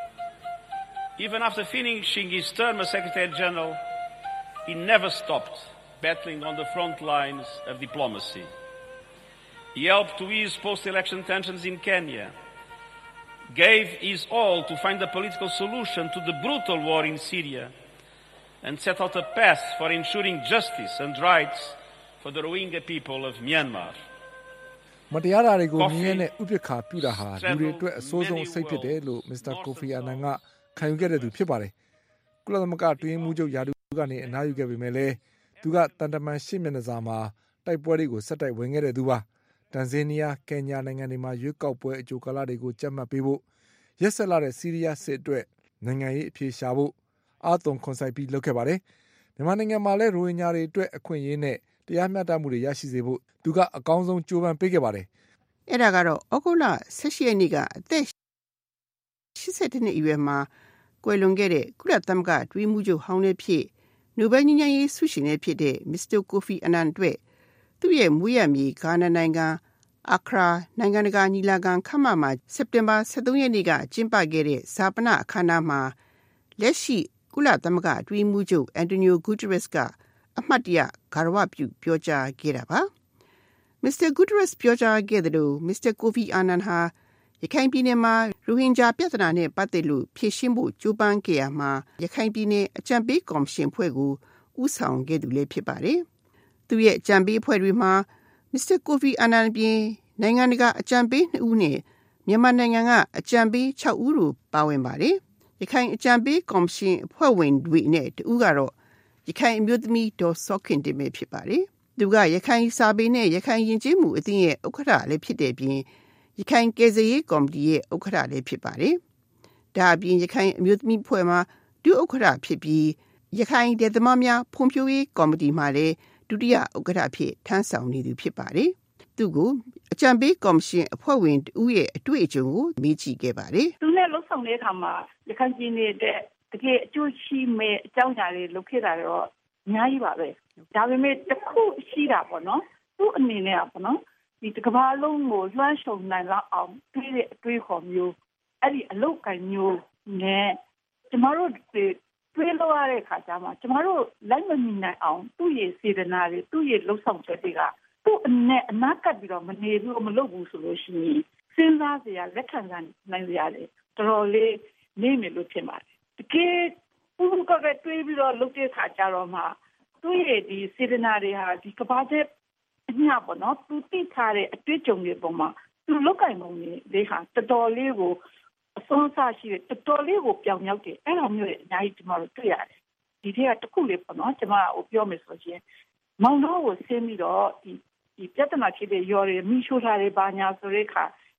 Even after finishing his term as Secretary General, he never stopped battling on the front lines of diplomacy. He helped to ease post-election tensions in Kenya, gave his all to find a political solution to the brutal war in Syria, and set out a path for ensuring justice and rights for the Rohingya people of Myanmar. မတရားတာတွေကိုမြင်နဲ့ဥပက္ခပြုတာဟာလူတွေအတွက်အဆိုးဆုံးအစိတ်ဖြစ်တယ်လို့မစ္စတာကိုဖီအာနန်ကခံယူခဲ့တဲ့သူဖြစ်ပါတယ်ကုလသမဂ္ဂတွင်းမှုချုပ်ယာဒူကနေအနားယူခဲ့ပေမဲ့လည်းသူကတန်တမန်ရှစ်မျက်နှာစာမှာတိုက်ပွဲတွေကိုဆက်တိုက်ဝင်ခဲ့တဲ့သူပါတန်ဇေးနီးယားကင်ညာနိုင်ငံတွေမှာရွေးကောက်ပွဲအကြိုကာလတွေကိုကြက်မှတ်ပေးဖို့ရက်ဆက်လာတဲ့ဆီးရီးယားစစ်အတွက်နိုင်ငံရေးအပြေရှားဖို့အာသွန်ခွန်ဆိုင်ပြီးလုပ်ခဲ့ပါတယ်မြန်မာနိုင်ငံမှာလည်းရိုဟင်ဂျာတွေအတွက်အခွင့်အရေးနဲ့တရားမျှတမှုတွေရရှိစေဖို့သူကအကောင်းဆုံးကြိုးပမ်းပေးခဲ့ပါတယ်အဲ့ဒါကတော့ဩဂုတ်လ18ရက်နေ့ကအသက်82နှစ်အရွယ်မှာကွယ်လွန်ခဲ့တဲ့ကုလသမဂ္ဂအတွင်းမှုချုပ်ဟောင်းလည်းဖြစ်နိုဘယ်ငြိမ်းချမ်းရေးဆုရှင်လည်းဖြစ်တဲ့မစ္စတာကိုဖီအာနန်အတွက်သူ့ရဲ့မွေးရမြေဂါနာနိုင်ငံအခရာနိုင်ငံတကာညီလာခံခမမှာစက်တင်ဘာ23ရက်နေ့ကကျင်းပခဲ့တဲ့ဇာပနအခမ်းအနားမှာလက်ရှိကုလသမဂ္ဂအတွင်းမှုချုပ်အန်တိုနီယိုဂူတရက်စ်ကအမှတ်တရဂါရဝပြုပြောကြားခဲ့တာပါမစ္စတာဂူတရက်စ်ပြောကြားခဲ့တယ်လို့မစ္စတာကိုဖီအာနန်ဟာရခိုင်ပြည်နယ်မှာရိုဟင်ဂျာပြဿနာနဲ့ပတ်သက်လို့ဖြေရှင်းဖို့ကြိုးပမ်းခဲ့ရမှာရခိုင်ပြည်နယ်အကြံပေးကော်မရှင်ဖွဲ့ကိုဦးဆောင်ခဲ့သူလည်းဖြစ်ပါတယ်သူရဲ့အကြံပေးအဖွဲ့တွေမှာမစ္စတာကိုဖီအာနန်ပြင်နိုင်ငံတကာအကြံပေး2ဦးနဲ့မြန်မာနိုင်ငံကအကြံပေး6ဦးတို့ပါဝင်ပါတယ်ရခိုင်အကြံပေးကော်မရှင်အဖွဲ့ဝင်တွေနဲ့တဦးကတော့ရခိုင်အမျိုးသမီးဒေါ်စောခင်တင်ပဲဖြစ်ပါတယ်သူကရခိုင်စာပေနဲ့ရခိုင်ယဉ်ကျေးမှုအသင်းရဲ့ဥက္ကဋ္ဌလည်းဖြစ်တဲ့ပြင်ရခိုင်ကယ်ဆယ်ရေးကော်မတီရဲ့ဥက္ကဋ္ဌလည်းဖြစ်ပါတယ်ဒါအပြင်ရခိုင်အမျိုးသမီးဖွဲ့မှာဒုဥက္ကဋ္ဌဖြစ်ပြီးရခိုင်ဒေသမများဖွံ့ဖြိုးရေးကော်မတီမှာလည်းဒုတိယဥက္ကဋ္ဌဖြစ်ထမ်းဆောင်နေသူဖြစ်ပါတယ်သူကိုအကြံပေးကော်မရှင်အဖွဲ့ဝင်တဦးရဲ့အတွေ့အကြုံကိုမေးကြည့်ခဲ့ပါတယ်သူနဲ့လှုပ်ဆောင်တဲ့အခါမှာရခိုင်ပြည်နယ်တဲ့တကယ်အကျိုးရှိမဲ့အကြောင်းအရာတွေလုပ်ခဲ့တာတော့အများကြီးပါပဲဒါပေမဲ့တစ်ခုရှိတာပေါ့နော်သူ့အနေနဲ့ပေါ့နော်ဒီတစ်ကမ္ဘာလုံးကိုလွှမ်းခြုံနိုင်လောက်အောင်တွေးတဲ့အတွေးခေါ်မျိုးအဲ့ဒီအလုပ်ကိုင်မျိုးနဲ့ကျမတို့တွေးလို့ရတဲ့အခါကျမှကျမတို့လိုက်မမီနိုင်အောင်သူ့ရဲ့စေတနာတွေသူ့ရဲ့လှုပ်ဆောင်ချက်တွေကသူ့အနေအနာကပ်ပြီးတော့မနေဘူးမလုပ်ဘူးဆိုလို့ရှိရင်စဉ်းစားစရာလက်ခံနိုင်စရာလေတော်တော်လေးနေမယ်လို့ထင်ပါတယ်တကယ်ပုဂ္ဂိုလ်ကတွေးပြီးတော့လုပ်တဲ့အခါကျတော့မှသူ့ရဲ့ဒီစေတနာတွေဟာဒီကဘာကျအညာပေါ့နော်သူသိထားတဲ့အတွေ့အကြုံတွေပေါ်မှာသူလောက်ကင်ပုံတွေဟာတော်တော်လေးကိုအစွမ်းစားရှိတယ်တော်တော်လေးကိုပြောင်မြောက်တယ်အဲ့လိုမျိုးအများကြီးကျွန်တော်တို့တွေ့ရတယ်ဒီထက်ကတစ်ခုလေးပေါ့နော်ကျွန်မပြောမယ်ဆိုရင်မောင်တော်ကိုဆင်းပြီးတော့ဒီပြဿနာဖြစ်တဲ့ရော်တွေမိရှိုးထားတဲ့ဘာညာဆိုတဲ့အခါ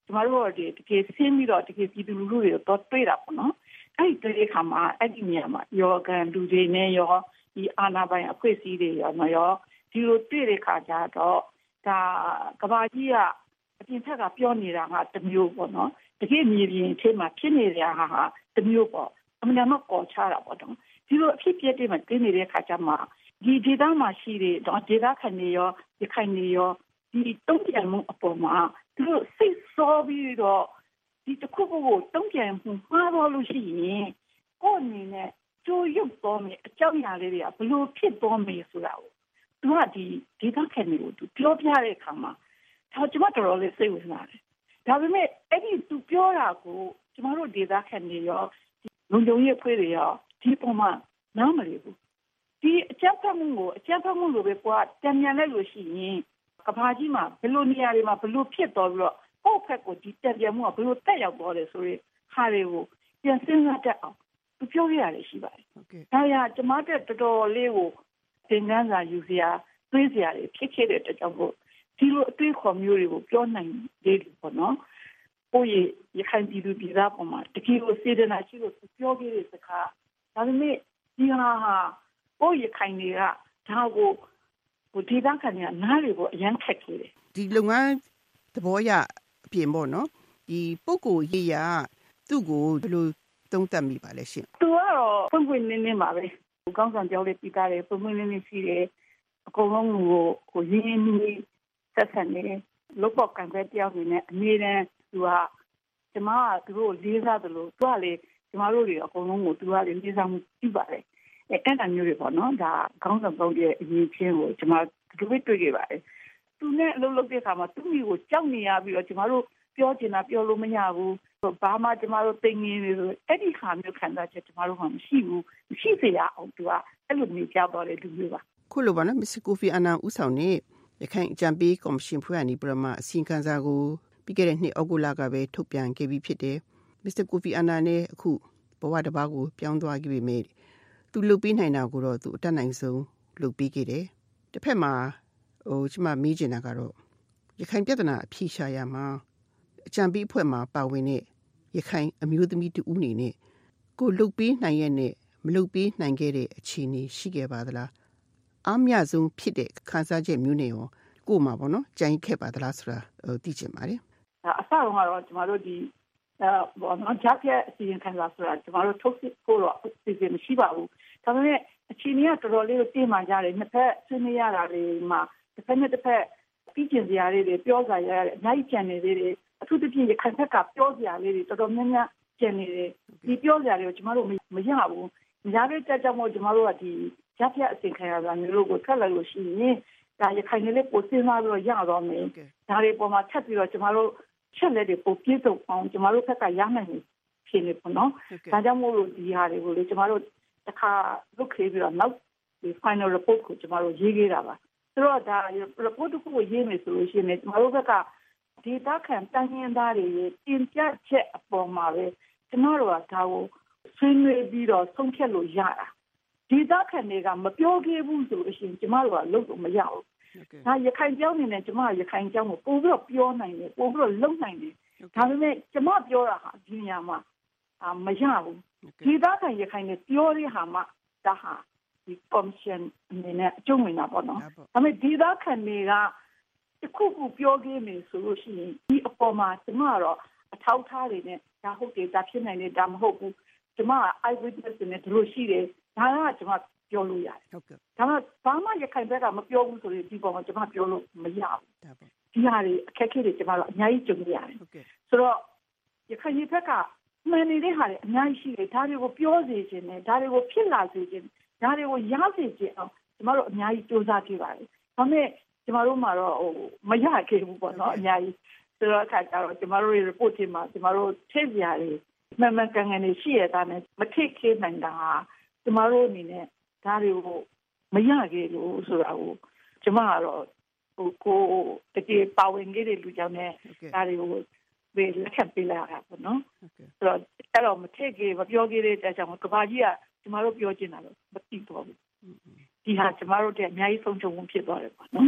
ကျမတို့တကယ်ဆင်းပြီးတော့တကယ်ပြည်သူလူထုတွေကိုတွေ့တာပေါ့နော်အဲ့ဒီခါမှာအဲ့ဒီနေရာမှာယောဂန်လူတွေနဲ့ရောဒီအာဏာပိုင်အဖွဲ့အစည်းတွေရောဒီလိုတွေ့တဲ့ခါကျတော့ဒါကဘာကြီးကအပြင်ထက်ကပြောနေတာကတမျိုးပေါ့နော်တကယ်မြေပြင်ထဲမှာဖြစ်နေတဲ့ဟာတမျိုးပေါ့အမှန်တမ်းပေါ်ချတာပေါ့နော်ဒီလိုအဖြစ်ပြတဲ့မှာတင်းနေတဲ့ခါကျမှဒီဒေသမှာရှိတဲ့ဒေသခံတွေရောရခိုင်တွေရောဒီတုံ့ပြန်မှုအပေါ်မှာသူတို့စိတ်ဆောပြီးတော့ဒီတစ်ခုခုကိုတုံ့ပြန်မှုမှားတော့လို့ရှိရင်ကိုယ်အနေနဲ့ကြိုးရုပ်တော်မယ်အကြောင်းအရာလေးတွေကဘလို့ဖြစ်တော်မယ်ဆိုတာကိုသူကဒီဒေသခံတွေကိုသူပြောပြတဲ့အခါမှာဒါကျမတော်တော်လေးစိတ်ဝင်စားတယ်ဒါပေမဲ့အဲ့ဒီသူပြောတာကိုကျမတို့ဒေသခံတွေရောလုံခြုံရေးအဖွဲ့တွေရောဒီပုံမှာနားမလည်ဘူးဒီအကြမ်းဖက်မှုလိုပဲကွာတံမြန်လိုက်လို့ရှိရင်ကဘာကြီးမှာဘယ်လိုနေရာတွေမှာဘယ်လိုဖြစ်တော်ပြီးတော့ဟုတ်ဖက်ကိုဒီတံပြန်မှုကဘယ်လိုတက်ရောက်သွားတယ်ဆိုရင်ဟာတွေကိုပြန်စဉ်းစားတတ်အောင်သူပြောရရတယ်ရှိပါတယ်။ဒါရကျမတို့တော်တော်လေးကိုသင်ခန်းစာယူစရာတွေးစရာတွေဖြစ်ခဲ့တဲ့အတွက်ကြောင့်မို့ဒီလိုအတွေးခေါ်မျိုးတွေကိုပြောနိုင်တယ်ပေါ့နော်။ကိုယ့်ရခိုင်ပြည်သူပြည်သားပေါ်မှာတကယ်ကိုစေတနာရှိလို့ပြောခဲ့တဲ့စကားဒါပေမဲ့ဒီဟာကိုယ့်ရခိုင်တွေကဒါကိုဒေသခံတွေကနားလေကိုအရန်ခက်ခဲ့တယ်ဒီလုပ်ငန်းသဘောရအပြင်ပေါ့နော်ဒီပုဂ္ဂိုလ်ရေးရသူ့ကိုဘယ်လိုသုံးသပ်မိပါလဲရှင်သူကတော့ဖွင့်ဖွင့်နင်းနင်းပါပဲကောင်းဆောင်ကြောင်းလေးပြီးသားတယ်ဖွင့်ဖွင့်နင်းနင်းရှိတယ်အကုန်လုံးကိုရင်းနှီးဆက်ဆံနေလောက်ပေါက်ကံပဲတယောက်နေနဲ့အမြဲတမ်းသူကကျမကသူတို့လေးစားတယ်လို့သူကလေကျမတို့တွေအကုန်လုံးကိုသူကလေးစားမှုပြုပါတယ်အဲ့ဒါမျိုးတွေပေါ့နော်ဒါခေါင်းဆောင်ကောင်းရဲ့အရေးချင်းကိုကျမတို့တွေ့ခဲ့ပါတယ်သူနဲ့အလုပ်လုပ်တဲ့အခါမှာသူ့မိကိုကြောက်နေရပြီးတော့ကျမတို့ပြောချင်တာပြောလို့မရဘူးဘာမှကျမတို့သိငင်းနေဆိုအဲ့ဒီခါမျိုးခံစားချက်ကျမတို့မှမရှိဘူးမရှိစေရအောင်သူကအဲ့လိုမျိုးကြောက်တော့တဲ့လူမျိုးပါခုလိုပါနော်မစ္စကိုဖီအာနန်ဦးဆောင်နေရခိုင်အကြံပေးကော်မရှင်ဖွဲ့အနေပြမအစီရင်ခံစာကိုပြီးခဲ့တဲ့နှစ်ဩဂုတ်လကပဲထုတ်ပြန်ခဲ့ပြီးဖြစ်တယ်မစ္စကိုဖီအာနန်နဲ့အခုဘဝတစ်ပါးကိုပြောင်းသွားခဲ့ပြီမြေသူလုပ်ပေးနိုင်တာကိုတော့သူအတတ်နိုင်ဆုံးလုပ်ပေးခဲ့တယ်တစ်ဖက်မှာကျမမေးချင်တာကတော့ရခိုင်ပြည်ထနာအဖြေရှာရမှာအကြံပေးအဖွဲ့မှာပါဝင်တဲ့ရခိုင်အမျိုးသမီးတူဦးနေနဲ့ကိုလုပ်ပေးနိုင်ရဲ့နဲ့မလုပ်ပေးနိုင်ခဲ့တဲ့အခြေအနေရှိခဲ့ပါသလားအားမရဆုံးဖြစ်တဲ့ခံစားချက်မျိုးနဲ့ရောကို့မှာပေါ့နော်ကြိုင်းခဲ့ပါသလားဆိုတာသိချင်ပါတယ်အစတော့ကတော့ကျမတို့ဒီဘောနော်ဂျာပြအစီရင်ခံစာဆိုတာကျမတို့ထုတ်ဖို့တော့အစီအစဉ်မရှိပါဘူးဒါပေမဲ့အခြေအနေကတော်တော်လေးတင်းမာကြတယ်နှစ်ဖက်ဆွေးနွေးရတာတွေမှာတစ်ဖက်နဲ့တစ်ဖက်ပြီးကျင်စရာလေးတွေပြောစရာတွေအများကြီးကျန်နေသေးတယ်အထူးသဖြင့်ရခိုင်ဘက်ကပြောစရာလေးတွေတော်တော်များများကျန်နေတယ်ဒီပြောစရာတွေကိုကျမတို့မရဘူးမရတဲ့ကြောင့်မို့ကျမတို့ကဒီဂျာပြအစီရင်ခံစာမျိုးကိုထွက်လာလို့ရှိရင်ဒါရခိုင်လေးပိုစဉ်းစားလို့ရတော့မယ်ဒါတွေပေါ်မှာထပ်ပြီးတော့ကျမတို့ချက်လက်တွေပိုပြည့်စုံအောင်ကျမတို့ဘက်ကရနိုင်နေဖြစ်နေပေါ့နော်ဒါကြောင့်မို့လို့ဒီဟာတွေကိုလေကျမတို့တစ်ခါလုပ်ခဲ့ပြီးတော့နောက်ဒီ final report ကိုကျမတို့ရေးခဲ့တာပါဆိုတော့ဒါ report ကိုရေးမယ်ဆိုလို့ရှိရင်ကျမတို့ဘက်ကဒေသခံတိုင်းရင်းသားတွေရဲ့တင်ပြချက်အပေါ်မှာပဲကျမတို့ကဒါကိုဆွေးနွေးပြီးတော့ဆုံးဖြတ်လို့ရတာဒေသခံတွေကမပြောခဲ့ဘူးဆိုလို့ရှိရင်ကျမတို့ကလုပ်လို့မရဘူးဒါရခိုင်ကြောင်းနေနဲ့ကျမရခိုင်ကြောင်းကိုပို့ပြီးတော့ပြောနိုင်တယ်ပို့ပြီးတော့လုပ်နိုင်တယ်ဒါပေမဲ့ကျမပြောတာဟာဒီနေရာမှာမရဘူးဒေသခံရခိုင်တွေပြောတဲ့ဟာမှဒါဟာဒီ commission အနေနဲ့အကျုံးဝင်တာပေါ့နော်ဒါပေမဲ့ဒေသခံတွေကတခုခုပြောခဲ့မယ်ဆိုလို့ရှိရင်ဒီအပေါ်မှာကျမကတော့အထောက်အထားတွေနဲ့ဒါဟုတ်တယ်ဒါဖြစ်နိုင်တယ်ဒါမဟုတ်ဘူးကျမက eyewitness နဲ့ဒီလိုရှိတယ်ဒါကကျမပြောလို့ရတယ်ဟုတ်ကဲ့ဒါမှဘာမှရခိုင်ဘက်ကမပြောဘူးဆိုရင်ဒီပေါ်မှာကျမပြောလို့မရဘူးဒီဟာတွေအခက်အခဲတွေကျမတို့အများကြီးကြုံရတယ်ဟုတ်ကဲ့ဆိုတော့ရခိုင်ဘက်ကမှန်နေတဲ့ဟာတွေအများကြီးရှိတယ်ဒါတွေကိုပြောစေခြင်းနဲ့ဒါတွေကိုဖြစ်လာစေခြင်းဒါတွေကိုရစေခြင်းအောင်ကျမတို့အများကြီးစူးစမ်းကြည့်ပါတယ်ဒါပေမဲ့ကျမတို့မှာတော့မရခဲ့ဘူးပေါ့နော်အများကြီးဆိုတော့အခါကျတော့ကျမတို့ရဲ့ report ထဲမှာကျမတို့ထည့်စရာတွေမှန်မှန်ကန်ကန်နေရှိရတာနဲ့မထည့်ခဲ့နိုင်တာကျမတို့အနေနဲ့ဒါတွေကိုမရခဲ့လို့ဆိုတာကိုကျမကတော့ကိုတကယ်ပါဝင်ခဲ့တဲ့လူကြောင့်လည်းဒါတွေကိုပဲလက်ခံပေးလာတာပေါ့နော်ဆိုတော့အဲ့တော့မထည့်ခဲ့မပြောခဲ့တဲ့အကြောင်းကဘာကြီးကကျမတို့ပြောချင်တာလို့မသိတော့ဘူးဒီဟာကျမတို့တဲ့အများကြီးဆုံးချုံမှုဖြစ်သွားတယ်ပေါ့နော်အခု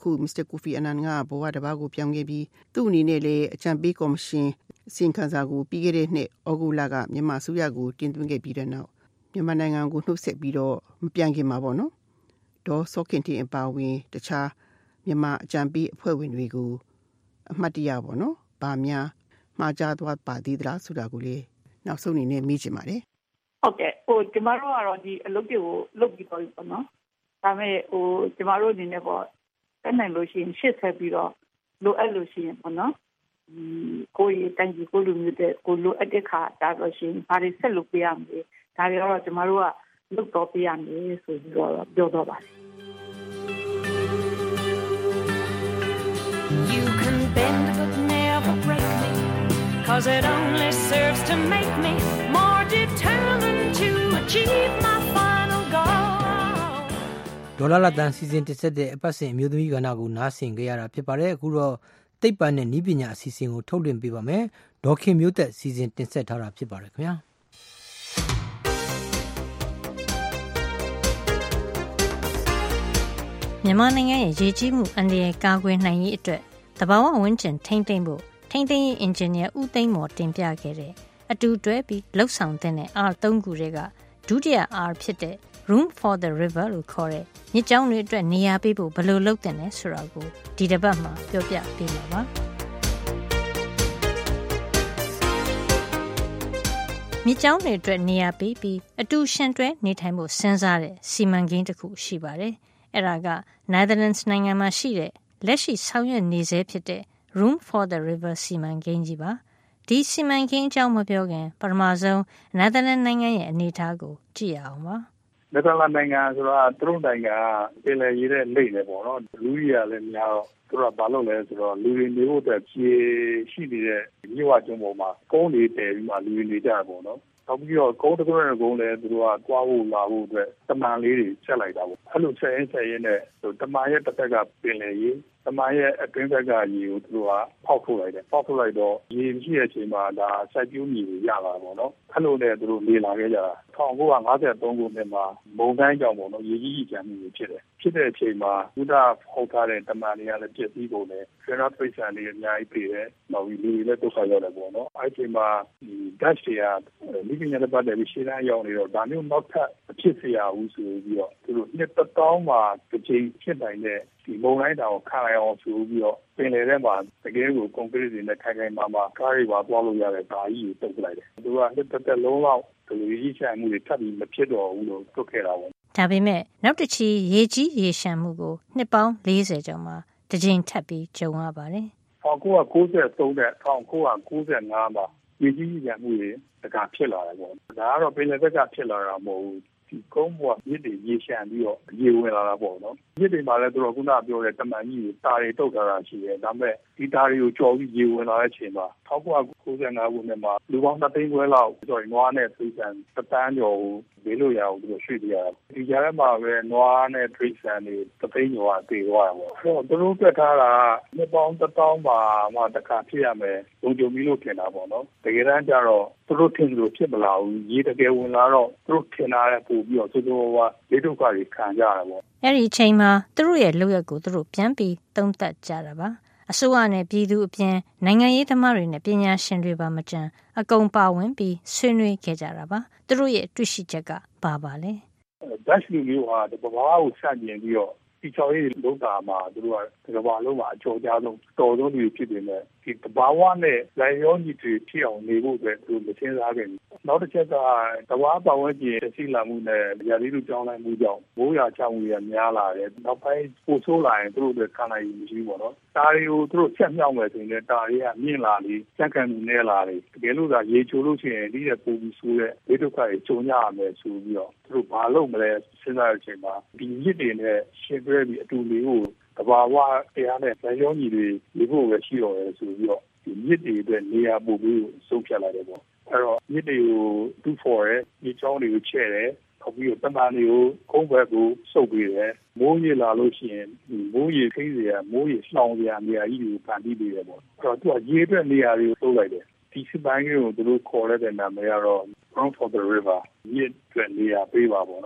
Mr. Kofi Annan ကဘဝတစ်ပါးကိုပြောင်းခဲ့ပြီးသူ့အနေနဲ့လည်းအကြံပေးကော်မရှင်စင်ခံစာကိုပြီးခဲ့တဲ့နှစ်ဩဂုတ်လကမြန်မာအစိုးရကိုတင်သွင်းခဲ့ပြီးတဲ့နောက်မြန်မာနိုင်ငံကိုနှုတ်ဆက်ပြီးတော့မပြန်ခင်မှာပေါ့နော်ဒေါ်စောခင်တင်အပါဝင်တခြားမြန်မာအကြံပေးအဖွဲ့ဝင်တွေကိုအမှတ်တရပေါ့နော်ဗာများမှားကြားသွားပါသေးသလားဆိုတာကိုလည်းနောက်ဆုံးအနေနဲ့မေးချင်ပါတယ်ဟုတ်ကဲ့ကျမတို့ကတော့ဒီအလုပ်တွေကိုလုပ်ပြီးတော့ပေါ့နော်ဒါပေမဲ့ကျမတို့အနေနဲ့ပေါ့တက်နိုင်လို့ရှိရင်ရှေ့ဆက်ပြီးတော့လိုအပ်လို့ရှိရင်ပေါ့နော်ကိုယ်တိုင်ကြီးကိုလူမျိုးတဲ့ကိုလိုအပ်တဲ့ခါဒါတော့ရှိရင်ဘာတွေဆက်လုပ်ပေးရမလဲဒါတွေတော့ကျမတို့ကလုပ်တော့ပေးရမယ်ဆိုပြီးတော့ပြောတော့ပါတယ် You can bend but never break me cause it only serves to make me more determined to achieve my final goal ဒေါ်လာတန်စီစဉ်တက်ဆက်တဲ့အပတ်စဉ်အမျိုးသမီးကဏ္ဍကိုနားဆင်ကြရတာဖြစ်ပါတယ်အခုတော့သိပ္ပံနဲ့နည်းပညာအစီအစဉ်ကိုထုတ်လွှင့်ပေးပါမယ်ဒေါ်ခင်မျိုးသက်စီစဉ်တင်ဆက်ထားတာဖြစ်ပါတယ်ခင်ဗျာမြန်မာနိုင်ငံရဲ့ရေကြီးမှုအန္တရာယ်ကာကွယ်နိုင်ရေးအတွက်သဘာဝဝန်းကျင်ထိန်းသိမ်းဖို့ထိန်းသိမ်းရေးအင်ဂျင်နီယာဦးသိန်းမော်တင်ပြခဲ့တဲ့အတူတွဲပြီးလှုပ်ဆောင်တဲ့ R3 ခုတွေကဒုတိယ R ဖြစ်တဲ့ Room for the River လို့ခေါ်တဲ့မြစ်ကြောင်းတွေအတွက်နေရာပေးဖို့ဘယ်လိုလုပ်သင့်လဲဆိုတာကိုဒီတစ်ပတ်မှာပြောပြပေးမှာပါမြစ်ကြောင်းတွေအတွက်နေရာပေးပြီးအတူရှင်တွဲနေထိုင်ဖို့စဉ်းစားတဲ့စီမံကိန်းတစ်ခုရှိပါတယ်အဲ့ဒါက Netherlands နိုင်ငံမှာရှိတဲ့လက်ရှိဆောင်ရွက်နေဆဲဖြစ်တဲ့ Room for the River စီမံကိန်းကြီးပါဒီစီမံကိန်းအကြောင်းမပြောခင်ပထမဆုံး Netherlands နိုင်ငံရဲ့အနေအထားကိုကြည့်ရအောင်ပါ Netherlands နိုင်ငံဆိုတာသူတို့နိုင်ငံကပင်လယ်ရေတဲ့လိမ့်နေပေါ့နော်လူကြီးကလည်းများတော့သူတို့ကဘာလုပ်လဲဆိုတော့လူတွေနေဖို့အတွက်ဖြေရှိနေတဲ့မြို့ဝကျွန်းပေါ်မှာကုန်းတွေတည်ပြီးမှလူတွေနေကြတာပေါ့နော်နောက်ပြီးတော့ကုန်းတစ်ခုနဲ့ကုန်းလည်းသူတို့ကတွားဖို့လာဖို့အတွက်တမန်လေးတွေချက်လိုက်တာပေါ့အဲ့လိုဆက်ရင်နဲ့တမန်ရဲ့တစ်ဖက်ကပင်လယ်ရေတမန်ရဲ့အတွင်းဘက်ကရေကိုသူတို့ကဖောက်ထုတ်လိုက်တယ်ဖောက်ထုတ်လိုက်တော့ရေရှိတဲ့အချိန်မှာဒါစိုက်ပျိုးမြေတွေရလာပေါ့နော်အဲ့လိုနဲ့သူတို့နေလာခဲ့ကြတာ1953ခုနှစ်မှာမုန်တိုင်းကြောင့်ပေါ့နော်ရေကြီးကြီးကြမ်းမှုတွေဖြစ်တယ်ဖြစ်တဲ့အချိန်မှာဥဒဖောက်ထားတဲ့တမန်တွေကလည်းပြည့်စည်ကုန်တယ်ဆွေးနွေးပိတ်ဆန်တွေအများကြီးပြေးတယ်နောက်ပြီးလူတွေလည်းဒုက္ခရောက်တယ်ပေါ့နော်အဲ့ဒီမှာဒီ Dutch တွေကမိခင်ရဲ့ပတ်သက်ပြီးရှင်းတန်းရောက်နေတော့ဒါမျိုးနောက်ထပ်အဖြစ်เสียဘူးဆိုပြီးတော့သူတို့နှစ်တစ်တောင်းမှာတစ်ချိန်ဖြစ်နိုင်တဲ့ဒီမုန်တိုင်းတောင်ခံရအောင်ဆိုပြီးတော့ပင်လယ်ထဲမှာတကယ်ကိုကွန်ကရစ်တွေနဲ့ခိုင်ခိုင်မာမာကားတွေပါသွားလို့ရတဲ့ဓာကြီးကိုတုတ်လိုက်တယ်သူကနှစ်သက်လုံးလောက်ဒီလိုရေးချင်မှုတွေထပ်ပြီးမဖြစ်တော့ဘူးလို့တွက်ခဲ့တာပေါ့ဒါပေမဲ့နောက်တစ်ချီရေကြီးရေရှမ်းမှုကိုနှစ်ပေါင်း40ကျော်မှာတစ်ကြိမ်ထပ်ပြီးကြုံရပါတယ် 1993နဲ့1995မှာရေကြီးရေရှမ်းမှုတွေတကဖြစ်လာတယ်ပေါ့ဒါကတော့ပင်လယ်ဘက်ကဖြစ်လာတာမဟုတ်ဘူးဒီကုန်းပေါ်မြစ်တွေရေရှမ်းပြီးတော့ရေဝင်လာတာပေါ့နော်မြစ်တွေမှာလည်းသူတို့ခုနပြောတဲ့တမန်ကြီးတွေတာတွေတုတ်ထားတာရှိတယ်ဒါပေမဲ့ဒီတာတွေကိုကြော်ပြီးရေဝင်လာတဲ့အချိန်မှာ1995ခုနှစ်မှာလူပေါင်း3သိန်းခွဲလောက်နွားနဲ့သိစံတသန်းကျော်ကိုဘေးလို့ရအောင်သူတို့ရွှေ့ပြရတာဒီကြားထဲမှာပဲနွားနဲ့သိစံတွေ3သိန်းကျော်ကတည်သွားတာပေါ့အဲ့တော့သူတို့ပြတ်ထားတာနှစ်ပေါင်း1000မှာမှတစ်ခါဖြစ်ရမယ်လုံခြုံပြီးလို့ထင်တာပေါ့နော်တကယ်တမ်းကျတော့သူတို့ထင်လို့ဖြစ်မလာဘူးရေတကယ်ဝင်လာတော့သူတို့ထင်တာလည်းပို့ပြီးတော့သူတို့ကလေဒုက္ခတွေခံကြရတာပေါ့အဲ့ဒီအချိန်မှာသူတို့ရဲ့လုပ်ရက်ကိုသူတို့ပြန်ပြီးသုံးသပ်ကြတာပါအစိုးရနဲ့ပြည်သူအပြင်နိုင်ငံရေးသမားတွေနဲ့ပညာရှင်တွေပါမကြံအကုန်ပါဝင်ပြီးဆွေးနွေးခဲ့ကြတာပါသူတို့ရဲ့တွေ့ရှိချက်ကဘာပါလဲဒက်လူမျိုးဟာတဘာကိုစတင်ပြီးတော့ဒီချော်ရေးလုံးတာမှာသူတို့ကတဘာလုံးမှာအကျော်ကြားဆုံးတော်ဆုံးတွေဖြစ်နေတယ်ဒီတဘာဝနဲ့လိုက်ရောညီတွေဖြစ်အောင်နေဖို့အတွက်သူမစင်းစားခဲ့ဘူးနောက်တစ်ချက်ကတဘာပတ်ဝန်းကျင်သိလာမှုနဲ့ရာသီဥတုကြောင်းလိုက်မှုကြောင့်မိုးရွာချောင်းတွေများလာတယ်နောက်ပိုင်းပိုဆိုးလာရင်သူတို့တွေခံနိုင်ရမရှိဘူးပေါ့နော်တာတွေကိုသူတို့ချက်မြောက်မယ်ဆိုရင်တာတွေကမြင့်လာပြီးစက်ခံမှုနဲ့လာတယ်တကယ်လို့သာရေချိုလို့ရှိရင်ဒီတဲ့ပုံပြီးဆိုးတဲ့ဒေဒုက္ခတွေကြုံရမယ်ဆိုပြီးတော့သူတို့ဘာလုပ်မလဲစဉ်းစားတဲ့အချိန်မှာဒီမြစ်တွေနဲ့ရှင်းပြပြီးအတူလေးကိုတဘာဝတရားနဲ့ဗယောညီတွေဒီဖို့ပဲရှိတော့တယ်ဆိုပြီးတော့ဒီမြစ်တွေအတွက်နေရာပို့ပြီးဆုံးဖြတ်လိုက်တယ်ပေါ့အဲ့တော့မြစ်တွေကိုတူးဖော်ရဲမြစ်ချောင်းတွေကိုချဲ့တယ်နောက်ပြီးတော့တမန်တွေကိုကုန်းဘက်ကိုစုပ်ပေးတယ်မိုးရေလာလို့ရှိရင်ဒီမိုးရေခိစရာမိုးရေလှောင်စရာနေရာကြီးတွေကိုဖန်တီးပေးတယ်ပေါ့အဲ့တော့သူကရေအတွက်နေရာတွေကိုသုံးလိုက်တယ်ဒီစပိုင်းကိုသူတို့ခေါ်တဲ့နာမည်ကတော့ Room for the River မြစ်အတွက်နေရာပေးပါပေါ့နော်ဒ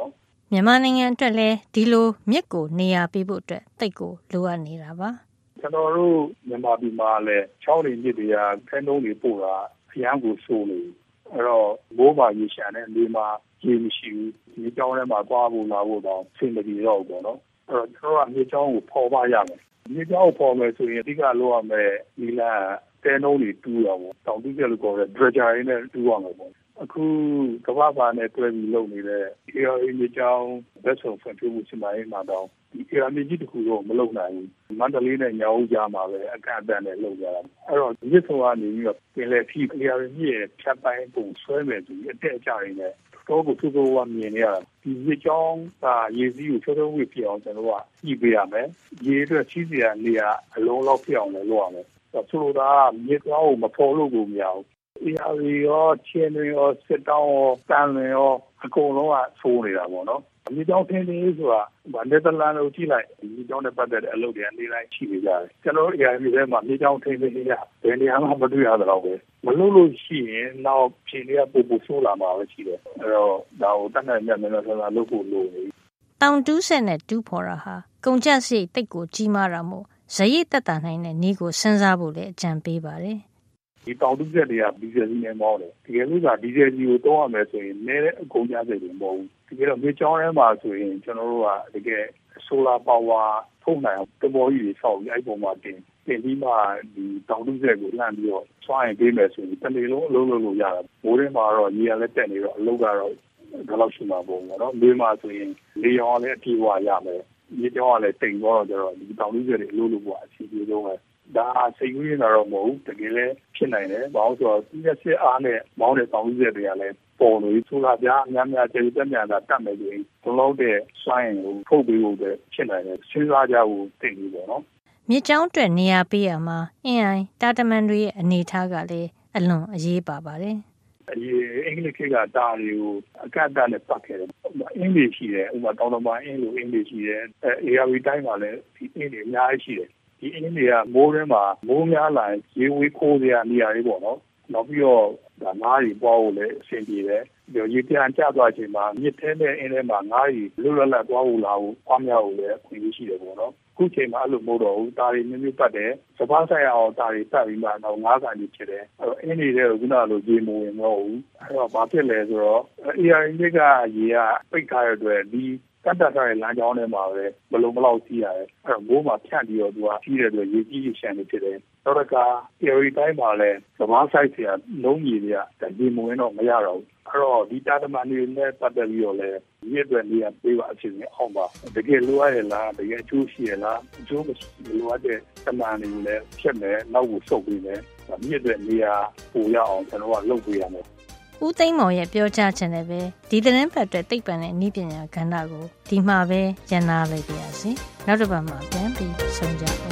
မြန်မာနိုင်ငံအတွက်လည်းဒီလိုမြစ်ကိုနေရာပေးဖို့အတွက်တိတ်ကိုလိုအပ်နေတာပါကျွန်တော်တို့မြန်မာပြည်မှာလည်းချောင်းတွေမြစ်တွေကဖဲနှုံးတွေပို့တာအရန်ကိုဆိုးနေအဲ့တော့မိုးပါရေရှာတဲ့နေမှာရေမရှိဘူးဒီကြောင်းထဲမှာသွားဖို့လာဖို့တော့ဆင်မပြေတော့ဘူးပေါ့နော်အဲ့တော့ကျွန်တော်ကမြေကြောင်းကိုပေါ်ပါရမယ်မြေကြောင်းကိုပေါ်မယ်ဆိုရင်အဓိကလိုရမယ်ဒီလားတဲနှုံးတွေတူးရအောင်တောင်တူးကြလို့ခေါ်တဲ့ dredger ရင်းနဲ့တူးရမယ်ပေါ့အခုကမ္ဘာ့ဘာနဲ့တွဲပြီးလုပ်နေတဲ့ ARA မြေကြောင်းဘက်ဆောင်ဖွံ့ဖြိုးမှုစီမံကိန်းမှာတော့ဒီ ARA မြေကြီးတစ်ခုတော့မလုပ်နိုင်ဘူးမန္တလေးနဲ့ညောင်ဦးကြားမှာပဲအကန့်အသတ်နဲ့လုပ်ကြတာအဲ့တော့မြစ်ဆောင်ကနေပြီးတော့ပင်လယ်ဖြီး ARA မြစ်ရဲ့ဖြတ်ပိုင်းပုံဆွဲမယ်ဆိုပြီးအတက်အကျရင်းနဲ့တော့ကိုသူ့ကိုယ်ကမြင်နေရတာဒီမြေကြောင်းကရေစီးကိုချိုးချိုးဝှက်ပြအောင်ကျွန်တော်ကကြည့်ပေးရမယ်ရေအတွက်စီးစရာနေရာအလုံးလောက်ပြအောင်လည်းလုပ်ရမယ်ဆိုလိုတာမြေကြောင်းကိုမဖော်လို့ကိုမရဘူးARA ရောချင်းတွေရောစစ်တောင်းရောတန်လွင်ရောအကုန်လုံးကဆိုးနေတာပေါ့နော်မြေကြောင်းထင်းနေဆိုတာနယ်သာလန်ကိုကြည့်လိုက်မြေကြောင်းနဲ့ပတ်သက်တဲ့အလုပ်တွေအနေနဲ့ရှိနေကြတယ်ကျွန်တော်တို့ ARA ထဲမှာမြေကြောင်းထင်းနေရဘယ်နေရာမှမတွေ့ရတော့ပဲမလုပ်လို့ရှိရင်နောက်ဖြေတွေကပိုပိုဆိုးလာမှာပဲရှိတယ်အဲ့တော့ဒါကိုတတ်နိုင်တဲ့နယ်သာလန်လုပ်ဖို့လိုနေတောင်တူးဆက်နဲ့တူးဖော်တာဟာကုန်ကျစရိတ်တိတ်ကိုကြီးမားတာမို့ဇရိတ်သက်သာနိုင်တဲ့နည်းကိုစဉ်းစားဖို့လည်းအကြံပေးပါတယ်ဒီတောင်တူးဆက်တွေကဒီဇယ်ကြီးနဲ့မောင်းတယ်တကယ်လို့ကဒီဇယ်ကြီးကိုသုံးရမယ်ဆိုရင်နည်းတဲ့အကုန်ကျစရိတ်တွေမဟုတ်ဘူးတကယ်တော့မြေကြောင်းထဲမှာဆိုရင်ကျွန်တော်တို့ကတကယ်ဆိုလာပါဝါထုံးနိုင်အောင်တဘောကြီးတွေဆောက်ပြီးအဲ့ပုံမှာတင်ပြီးမှဒီတောင်တူးဆက်ကိုလှမ်းပြီးတော့စွမ်းရင်ပေးမယ်ဆိုရင်တနေ့လုံးအလုံးလုံးလို့ရတာမိုးထဲမှာတော့ရေရလည်းတက်နေတော့အလုပ်ကတော့ဒါလောက်ရှိမှာပေါ့နော်မြေမှာဆိုရင်လေရောင်လည်းအပြေးဝရမယ်မြေကြောင်းကလည်းတိမ်သွားတော့ဒီတောင်တူးဆက်တွေအလုံးလို့ပေါ့အစီအပြေဆုံးပဲဒါစိတ်ကူးရင်တော့မဟုတ်ဘူးတကယ်လည်းဖြစ်နိုင်တယ်ဘာလို့ဆိုတော့ဒီစစ်အားနဲ့မောင်းတဲ့တောင်တူးဆက်တွေကလည်းပေါ်လို့ဆိုလာပြားအများများကျေတက်များတာတတ်မယ်ဆိုရင်ဘလုံးတဲ့စွမ်းရင်ကိုထုတ်ပေးဖို့ပဲဖြစ်နိုင်တယ်စဉ်းစားကြဖို့တင်ပြီးပေါ့နော်မြစ်ကြောင်းအတွက်နေရာပေးရမှာအင်းအိုင်တာတမန်တွေရဲ့အနေထားကလည်းအလွန်အရေးပါပါတယ်အင်္ဂလိပ်ခေတ်ကတားတွေကိုအကန့်အသတ်နဲ့ပတ်ခဲ့တယ်အင်းတွေရှိတယ်ဥပမာတောင်တမန်အင်းလိုအင်းတွေရှိတယ်ARV တိုင်းမှာလည်းဒီအင်းတွေအများကြီးရှိတယ်ဒီအင်းတွေကမိုးထဲမှာမိုးများလာရင်ရေဝေးခိုးစရာနေရာတွေပေါ့နော်နောက်ပြီးတော့ဒါငါးတွေပွားဖို့လည်းအဆင်ပြေတယ်ပြီးတော့ရေပြန်ကျသွားချိန်မှာမြစ်ထဲနဲ့အင်းထဲမှာငါးတွေလွတ်လပ်လပ်ပွားဖို့လာဖို့ပွားများဖို့လည်းအခွင့်အရေးရှိတယ်ပေါ့နော်ခုချိန်မှာအဲ့လိုမဟုတ်တော့ဘူးဒါတွေမျိုးမျိုးပတ်တယ်စပားဆိုင်အောင်ဒါတွေပတ်ပြီးမှတော့ငါးကန်ကြီးဖြစ်တယ်အဲ့တော့အင်းတွေလည်းခုနလိုရေမဝင်တော့ဘူးအဲ့တော့ဘာဖြစ်လဲဆိုတော့ ARA မြစ်ကရေကပိတ်ထားတဲ့အတွက်ဒီတတ်တတ်တဲ့လမ်းကြောင်းထဲမှာပဲဘလုံးဘလောက်စီးရတယ်အဲ့တော့မိုးမှာဖြန့်ပြီးတော့သူကစီးတဲ့အတွက်ရေကြီးရှမ်းနေဖြစ်တယ်နောက်တစ်ခါ ARA တိုင်းမှာလည်းစပားဆိုင်ဆရာလုံးကြီးတွေကရေမဝင်တော့မရတော့ဘူးအဲ့တော့ဒီတာတမန်တွေနဲ့ပတ်သက်ပြီးတော့လည်းဒီအတွက်နေရာပေးပါအဖြစ်နဲ့အောင်ပါတကယ်လိုရရလားတကယ်အကျိုးရှိရလားအကျိုးမရှိလိုရတဲ့တမန်တွေကိုလည်းဖြစ်မယ်နောက်ကိုဆုတ်ပေးမယ်ဒီအတွက်နေရာပိုရအောင်ကျွန်တော်ကလုပ်ပေးရမယ်ဦးသိန်းမော်ရဲ့ပြောကြားချက်နဲ့ပဲဒီသတင်းပတ်အတွက်သိပ္ပံနဲ့နည်းပညာကဏ္ဍကိုဒီမှာပဲရန်နာလိုက်ပါရစေနောက်တစ်ပတ်မှာပြန်ပြီးဆုံကြအောင်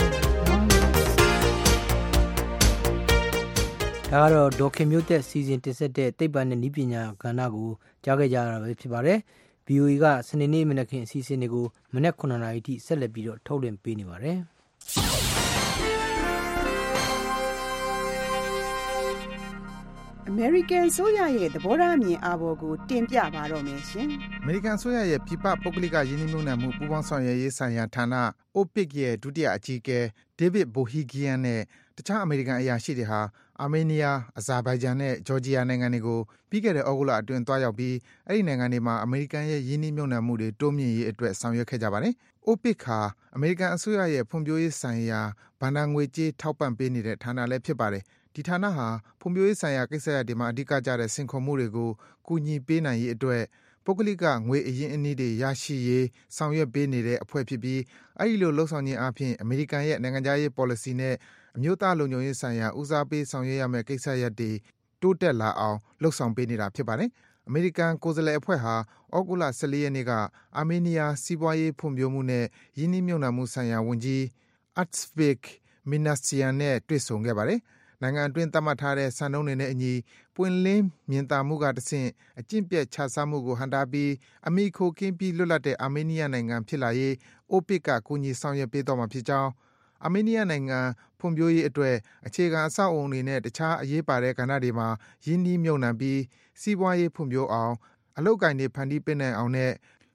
ဒါကတော့ဒေါခင်မျိုးသက်စီစဉ်တင်ဆက်တဲ့သိပ္ပံနဲ့နည်းပညာကဏ္ဍကိုကြားခဲ့ကြရတာပဲဖြစ်ပါတယ် VOA ကစနေနေ့မနက်ခင်းအစီအစဉ်တွေကိုမနက်9:00 နာရီထိဆက်လက်ပြီးတော့ထုတ်လွှင့်ပေးနေပါတယ် American ဆိုရရဲ့သဘောထားအမြင်အာဘော်ကိုတင်ပြပါတော့မယ်ရှင်။ American ဆိုရရဲ့ပြည်ပပုဂ္ဂလိကယင်းနှိမ့်မှုနဲ့ပူးပေါင်းဆောင်ရွက်ရေးဆိုင်ရာဌာန OPIC ရဲ့ဒုတိယအကြီးအကဲ David Bohigian နဲ့တခြားအမေရိကန်အရာရှိတွေဟာအာမေးနီးယား၊အဇာဘိုင်ဂျန်နဲ့ဂျော်ဂျီယာနိုင်ငံတွေကိုပြီးခဲ့တဲ့ဩဂုတ်လအတွင်းသွားရောက်ပြီးအဲဒီနိုင်ငံတွေမှာအမေရိကန်ရဲ့ယင်းနှိမ့်မြုပ်နှံမှုတွေတိုးမြင့်ရေးအတွက်ဆောင်ရွက်ခဲ့ကြပါတယ်။ OPIC ဟာအမေရိကန်အစိုးရရဲ့ဖွံ့ဖြိုးရေးဆိုင်ရာဘဏ္ဍာငွေကြေးထောက်ပံ့ပေးနေတဲ့ဌာနလည်းဖြစ်ပါတယ်။ဒီဌာနဟာဖွံ့ဖြိုးရေးဆိုင်ရာကိစ္စရပ်တွေမှာအဓိကကျတဲ့စိန်ခေါ်မှုတွေကိုကူညီပေးနိုင်ရေးအတွက်ပုဂ္ဂလိကငွေအရင်းအနှီးတွေရရှိရေးဆောင်ရွက်ပေးနေတဲ့အဖွဲ့ဖြစ်ပြီးအဲဒီလိုလုပ်ဆောင်ခြင်းအားဖြင့်အမေရိကန်ရဲ့နိုင်ငံခြားရေး policy နဲ့အမျိုးသားလုံခြုံရေးဆိုင်ရာဦးစားပေးဆောင်ရွက်ရမယ့်ကိစ္စရပ်တွေတိုးတက်လာအောင်လုပ်ဆောင်ပေးနေတာဖြစ်ပါတယ်။အမေရိကန်ကိုယ်စားလှယ်အဖွဲ့ဟာဩဂုတ်လ14ရက်နေ့ကအာမေးနီးယားစီးပွားရေးဖွံ့ဖြိုးမှုနဲ့ယင်းနှိမ့်မြုပ်နှံမှုဆိုင်ရာဝန်ကြီး Atsvik Minassian နဲ့တွေ့ဆုံခဲ့ပါတယ်။နိုင်ငံအတွင်းသတ်မှတ်ထားတဲ့စံနှုန်းတွေနဲ့အညီပွင့်လင်းမြင်သာမှုကတဆင့်အကျင့်ပျက်ခြစားမှုကိုဟန့်တားပြီးအမိခိုကင်းပြီးလွတ်လပ်တဲ့အာမေးနီးယားနိုင်ငံဖြစ်လာရေး OPIC ကကူညီဆောင်ရွက်ပေးသွားမှာဖြစ်ကြောင်းအာမေးနီးယားနိုင်ငံဖွံ့ဖြိုးရေးအတွက်အခြေခံအဆောက်အအုံတွေနဲ့တခြားအရေးပါတဲ့ကဏ္ဍတွေမှာယင်းနှီးမြုပ်နှံပြီးစီးပွားရေးဖွံ့ဖြိုးအောင်အလုပ်အကိုင်တွေဖန်တီးပေးနိုင်အောင်နဲ့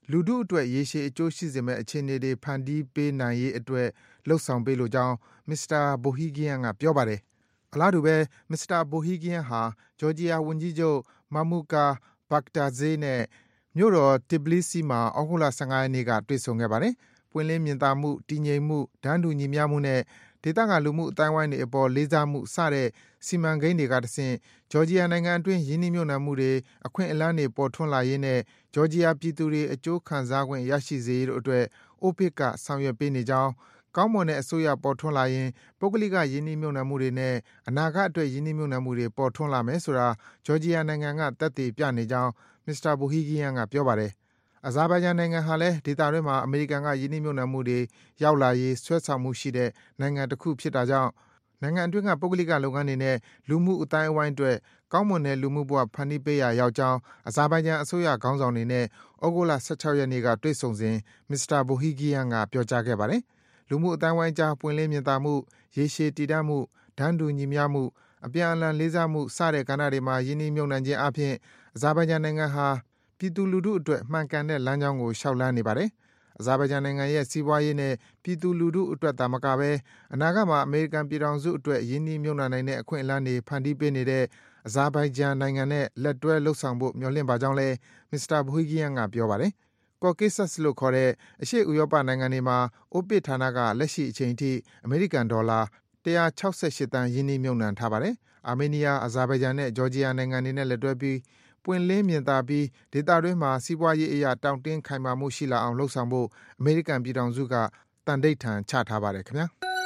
လူထုအတွက်ရေရှည်အကျိုးရှိစေမယ့်အခြေအနေတွေဖန်တီးပေးနိုင်ရေးအတွက်လှုပ်ဆောင်ပေးလိုကြောင်းမစ္စတာဘိုဟီဂီယန်ကပြောပါတယ်။အလားတူပဲမစ္စတာဘိုဟီဂီယန်ဟာဂျော်ဂျီယာဝန်ကြီးချုပ်မာမူကာဘက်တာဇေးနဲ့မြို့တော်တီဘလီစီမှာဩဂုတ်လ15ရက်နေ့ကတွေ့ဆုံခဲ့ပါတယ်။ပွင့်လင်းမြင်သာမှုတည်ငြိမ်မှုတန်းတူညီမျှမှုနဲ့ဒေသခံလူမှုအတိုင်းဝိုင်းတွေအပေါ်လေးစားမှုစတဲ့စီမံကိန်းတွေကတဆင့်ဂျော်ဂျီယာနိုင်ငံအတွင်းယင်းနှိမ့်မြုပ်နှံမှုတွေအခွင့်အလမ်းတွေပေါ်ထွန်းလာရေးနဲ့ဂျော်ဂျီယာပြည်သူတွေအကျိုးခံစားခွင့်ရရှိစေရေးတို့အတွက်အိုပစ်ကဆောင်ရွက်ပေးနေကြောင်းကောင်းမွန်တဲ့အစိုးရပေါ်ထွန်းလာရင်ပုဂ္ဂလိကယင်းနှိမ့်မြုပ်နှံမှုတွေနဲ့အနာဂတ်အတွက်ယင်းနှိမ့်မြုပ်နှံမှုတွေပေါ်ထွန်းလာမယ်ဆိုတာဂျော်ဂျီယာနိုင်ငံကသက်သေပြနေကြောင်းမစ္စတာဘိုဟီဂီယန်ကပြောပါတယ်။အဇာဘိုင်ဂျန်နိုင်ငံဟာလည်းဒေသတွင်းမှာအမေရိကန်ကယင်းနှိမ့်မြုပ်နှံမှုတွေရောက်လာရေးဆွဲဆောင်မှုရှိတဲ့နိုင်ငံတစ်ခုဖြစ်တာကြောင့်နိုင်ငံအတွင်းကပုဂ္ဂလိကလုပ်ငန်းတွေနဲ့လူမှုအတိုင်းအဝိုင်းအတွက်ကောင်းမွန်တဲ့လူမှုဘဝဖန်တီးပေးရာရောက်ကြောင်းအဇာဘိုင်ဂျန်အစိုးရခေါင်းဆောင်တွေနဲ့ဩဂုတ်လ16ရက်နေ့ကတွေ့ဆုံစဉ်မစ္စတာဘိုဟီဂီယန်ကပြောကြားခဲ့ပါတယ်။လူမှုအတိုင်းအဝိုင်းကြားပွင့်လင်းမြင်သာမှုရေရှည်တည်တံ့မှုတန်းတူညီမျှမှုအပြန်အလှန်လေးစားမှုစတဲ့ကဏ္ဍတွေမှာယင်းနှိမ့်မြုပ်နှံခြင်းအပြင်အဇာဘိုင်ဂျန်နိုင်ငံဟာပြည်သူလူထုအတွက်မှန်ကန်တဲ့လမ်းကြောင်းကိုရှောက်လန်းနေပါတယ်။အဇာဘိုင်ဂျန်နိုင်ငံရဲ့စီးပွားရေးနဲ့ပြည်သူလူထုအတွက်သာမကဘဲအနာဂတ်မှာအမေရိကန်ပြည်ထောင်စုအတွက်ယင်းနှိမ့်မြုပ်နှံနိုင်တဲ့အခွင့်အလမ်းတွေဖန်တီးပေးနေတဲ့အဇာဘိုင်ဂျန်နိုင်ငံနဲ့လက်တွဲလှုပ်ဆောင်ဖို့မျှော်လင့်ပါကြောင်းလည်းမစ္စတာဘိုဟီဂီယန်ကပြောပါတယ်။ Caucasus လို့ခေါ်တဲ့အရှေ့ဥရောပနိုင်ငံတွေမှာအိုပစ်ဌာနကလက်ရှိအချိန်ထိအမေရိကန်ဒေါ်လာ168သန်းယင်းနှိမ့်မြုပ်နှံထားပါတယ်။အာမေးနီးယား၊အဇာဘိုင်ဂျန်နဲ့ဂျော်ဂျီယာနိုင်ငံတွေနဲ့လက်တွဲပြီးပွင့်လင်းမြင်သာပြီးဒေသတွင်းမှာစီးပွားရေးအရတောင့်တင်းခိုင်မာမှုရှိလာအောင်လှုပ်ဆောင်ဖို့အမေရိကန်ပြည်ထောင်စုကတန်ဋိဌာန်ချထားပါတယ်ခင်ဗျာ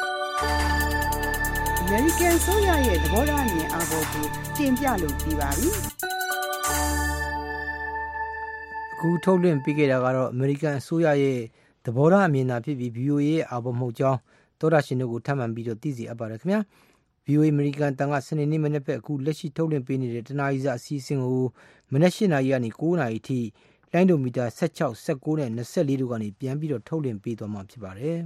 အမေရိကန်ဆိုရရဲ့သဘောထားအမြင်အားပေါ်ကိုတင်ပြလို့ပြီးပါပြီအခုထုတ်လွှင့်ပေးခဲ့တာကတော့အမေရိကန်အစိုးရရဲ့သဘောထားအမြင်သာဖြစ်ပြီး VOA ရဲ့အာဘော်မဟုတ်ကြောင်းသောတာရှင်တို့ကိုထပ်မံပြီးတော့သိစေအပ်ပါတယ်ခင်ဗျာVOA အမေရိကန်တန်ကစနေနေ့မနေ့ဖက်အခုလက်ရှိထုတ်လွှင့်ပေးနေတဲ့တနားရီစာအစီအစဉ်ကိုမနေ့၈နာရီကနေ9နာရီထိလိုင်းဒိုမီတာ16 19နဲ့24တို့ကနေပြန်ပြီးတော့ထုတ်လွှင့်ပေးသွားမှာဖြစ်ပါတယ်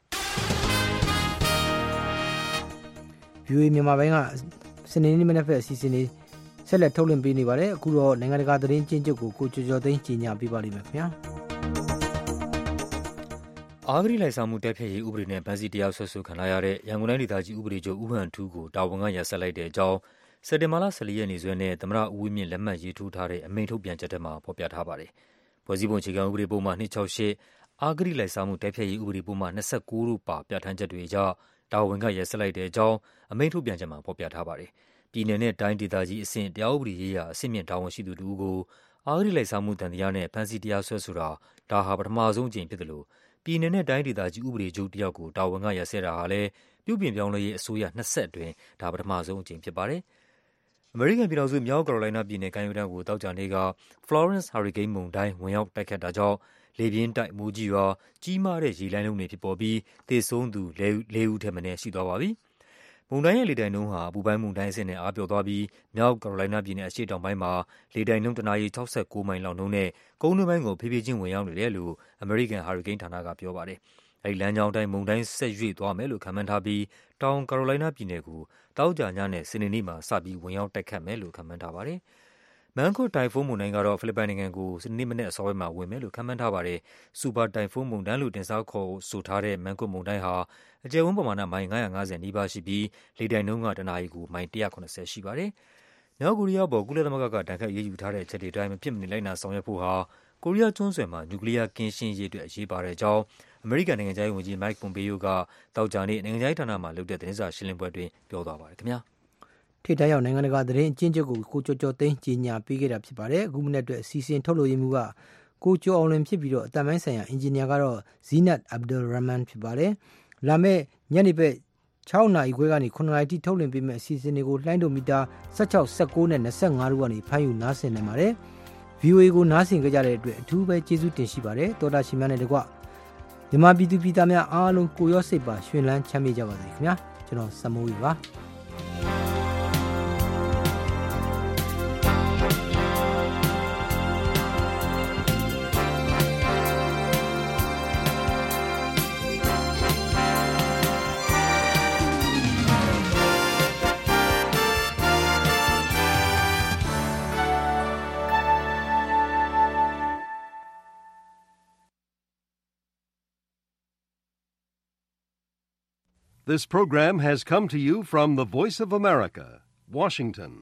။ VOA မြန်မာပိုင်းကစနေနေ့မနေ့ဖက်အစီအစဉ်လေးဆက်လက်ထုတ်လွှင့်ပေးနေပါတယ်အခုတော့နိုင်ငံတကာသတင်းကျဉ်းချုပ်ကိုကျော်ကျော်သိန်းကြီးညာပေးပါလိမ့်မယ်ခင်ဗျာအာဂရိလိုက်စားမှုတိုက်ဖျက်ရေးဥပဒေနဲ့ဗန်စီတရားဆွဲဆိုခံရတဲ့ရန်ကုန်တိုင်းဒေသကြီးဥပဒေချုပ်ဦးဟန်ထူးကိုတာဝန်ကရပ်စဲလိုက်တဲ့အကြောင်းစက်တင်ဘာလ14ရက်နေ့စွဲနဲ့သမ္မတဦးဝင်းမြင့်လက်မှတ်ရေးထိုးထားတဲ့အမိန့်ထုတ်ပြန်ချက်ထဲမှာဖော်ပြထားပါတယ်။ဖွဲ့စည်းပုံအခြေခံဥပဒေပုံမှန်268အာဂရိလိုက်စားမှုတိုက်ဖျက်ရေးဥပဒေပုံမှန်29တို့ပါပြဋ္ဌာန်းချက်တွေအရတာဝန်ကရပ်စဲလိုက်တဲ့အကြောင်းအမိန့်ထုတ်ပြန်ချက်မှာဖော်ပြထားပါတယ်။ပြည်내နဲ့တိုင်းဒေသကြီးအဆင့်တရားဥပဒေရေးရာအဆင့်မြင့်တာဝန်ရှိသူတို့ကိုအာဂရိလိုက်စားမှုတန်တရားနဲ့ဖန်စီတရားဆွဲဆိုတာဒါဟာပထမဆုံးအကြိမ်ဖြစ်တယ်လို့ပြည်내နဲ့တိုင်းဒေသကြီးဥပဒေချုပ်တယောက်ကိုတာဝန်ကရပ်စဲတာဟာလည်းပြုပြင်ပြောင်းလဲရေးအစိုးရ20အတွင်းဒါပထမဆုံးအကြိမ်ဖြစ်ပါတယ်။အမေရိကန်ပြည်ထောင်စုမြောက်ကယ်ရိုလိုင်းနားပြည်နယ်ကမ်းရိုးတန်းကိုတောက်ကြနေ့က Florence ဟာရီကိန်းမုန်တိုင်းဝင်ရောက်တိုက်ခတ်တာကြောင့်လေပြင်းတိုက်မိုးကြီးရွာကြီးမားတဲ့ရေလှိုင်းလုံးတွေဖြစ်ပေါ်ပြီးသေဆုံးသူ4ဦးထက်မနည်းရှိသွားပါပြီ။မုန်တိုင်းရဲ့လေတိုက်နှုန်းဟာအပူပိုင်းမုန်တိုင်းအဆင့်နဲ့အားပျော့သွားပြီးမြောက်ကယ်ရိုလိုင်းနားပြည်နယ်အရှေ့တောင်ပိုင်းမှာလေတိုက်နှုန်းတနာရီ69မိုင်လောက်နှုန်းနဲ့ကုန်းတွင်းပိုင်းကိုဖြည်းဖြည်းချင်းဝင်ရောက်နေတယ်လို့အမေရိကန်ဟာရီကိန်းဌာနကပြောပါတယ်။အဲဒီလမ်းကြောင်းတိုင်းမုန်တိုင်းဆက်ရွေ့သွားမယ်လို့ခန့်မှန်းထားပြီးတောင်ကယ်ရိုလိုင်းနားပြည်နယ်ကိုသောကြာညနဲ့စနေနေ့မှာစပြီးဝင်ရောက်တိုက်ခတ်မယ်လို့ခန့်မှန်းထားပါတယ်။မန်ကွတ်တိုင်ဖုန်းမုန်တိုင်းကတော့ဖိလစ်ပိုင်နိုင်ငံကိုစနေနေ့မနေ့အစောပိုင်းမှာဝင်မယ်လို့ခန့်မှန်းထားပါတယ်။စူပါတိုင်ဖုန်းမုန်တိုင်းလို့တင်စားခေါ်ဆိုထားတဲ့မန်ကွတ်မုန်တိုင်းဟာအကျယ်ဝန်းပမာဏမိုင်950နီးပါးရှိပြီးလေတိုက်နှုန်းကတနာရီကိုမိုင်180ရှိပါတယ်။မြောက်ကိုရီးယားပေါ်ကုလသမဂ္ဂကတန်ခတ်ရေးယူထားတဲ့အချက်တွေအတိုင်းမဖြစ်မနေလိုက်နာဆောင်ရွက်ဖို့ဟာကိုရီးယားကျွန်းဆွယ်မှာနျူကလ িয়ার ကင်းရှင်းရေးအတွက်အရေးပါတဲ့အကြောင်းအမေရိကန်နိုင်ငံခြားရေးဝန်ကြီး Mike Pompeo ကသောကြာနေ့နိုင်ငံခြားရေးဌာနမှာလုပ်တဲ့သတင်းစာရှင်းလင်းပွဲတွင်ပြောသွားပါတယ်ခင်ဗျာ။ထိပ်တန်းရောက်နိုင်ငံတကာသတင်းအကျဉ်းချုပ်ကိုကျော်ကျော်သိန်းကြီးညာပေးခဲ့တာဖြစ်ပါတယ်။အခုမနေ့အတွက်အစီအစဉ်ထုတ်လို့ရမှုကကိုကျော်အောင်လွင်ဖြစ်ပြီးတော့အတန်ပိုင်းဆိုင်ရာအင်ဂျင်နီယာကတော့ Zinat Abdul Rahman ဖြစ်ပါတယ်။လာမယ့်ညနေဘက်6နာရီခွဲကနေ9နာရီထိထုတ်လွှင့်ပေးမယ့်အစီအစဉ်တွေကိုလှိုင်းဒိုမီတာ16 19နဲ့25တို့ကနေဖမ်းယူနားဆင်နိုင်ပါတယ်။ VOA ကိုနားဆင်ကြတဲ့အတွက်အထူးပဲကျေးဇူးတင်ရှိပါတယ်။တော်တာရှင်များနဲ့တကွမြန်မာပြည်သူပြည်သားများအားလုံးကိုရောစိတ်ပါရွှင်လန်းချမ်းမြေ့ကြပါစေခင်ဗျာကျွန်တော်စမိုးရီပါ This program has come to you from the Voice of America, Washington.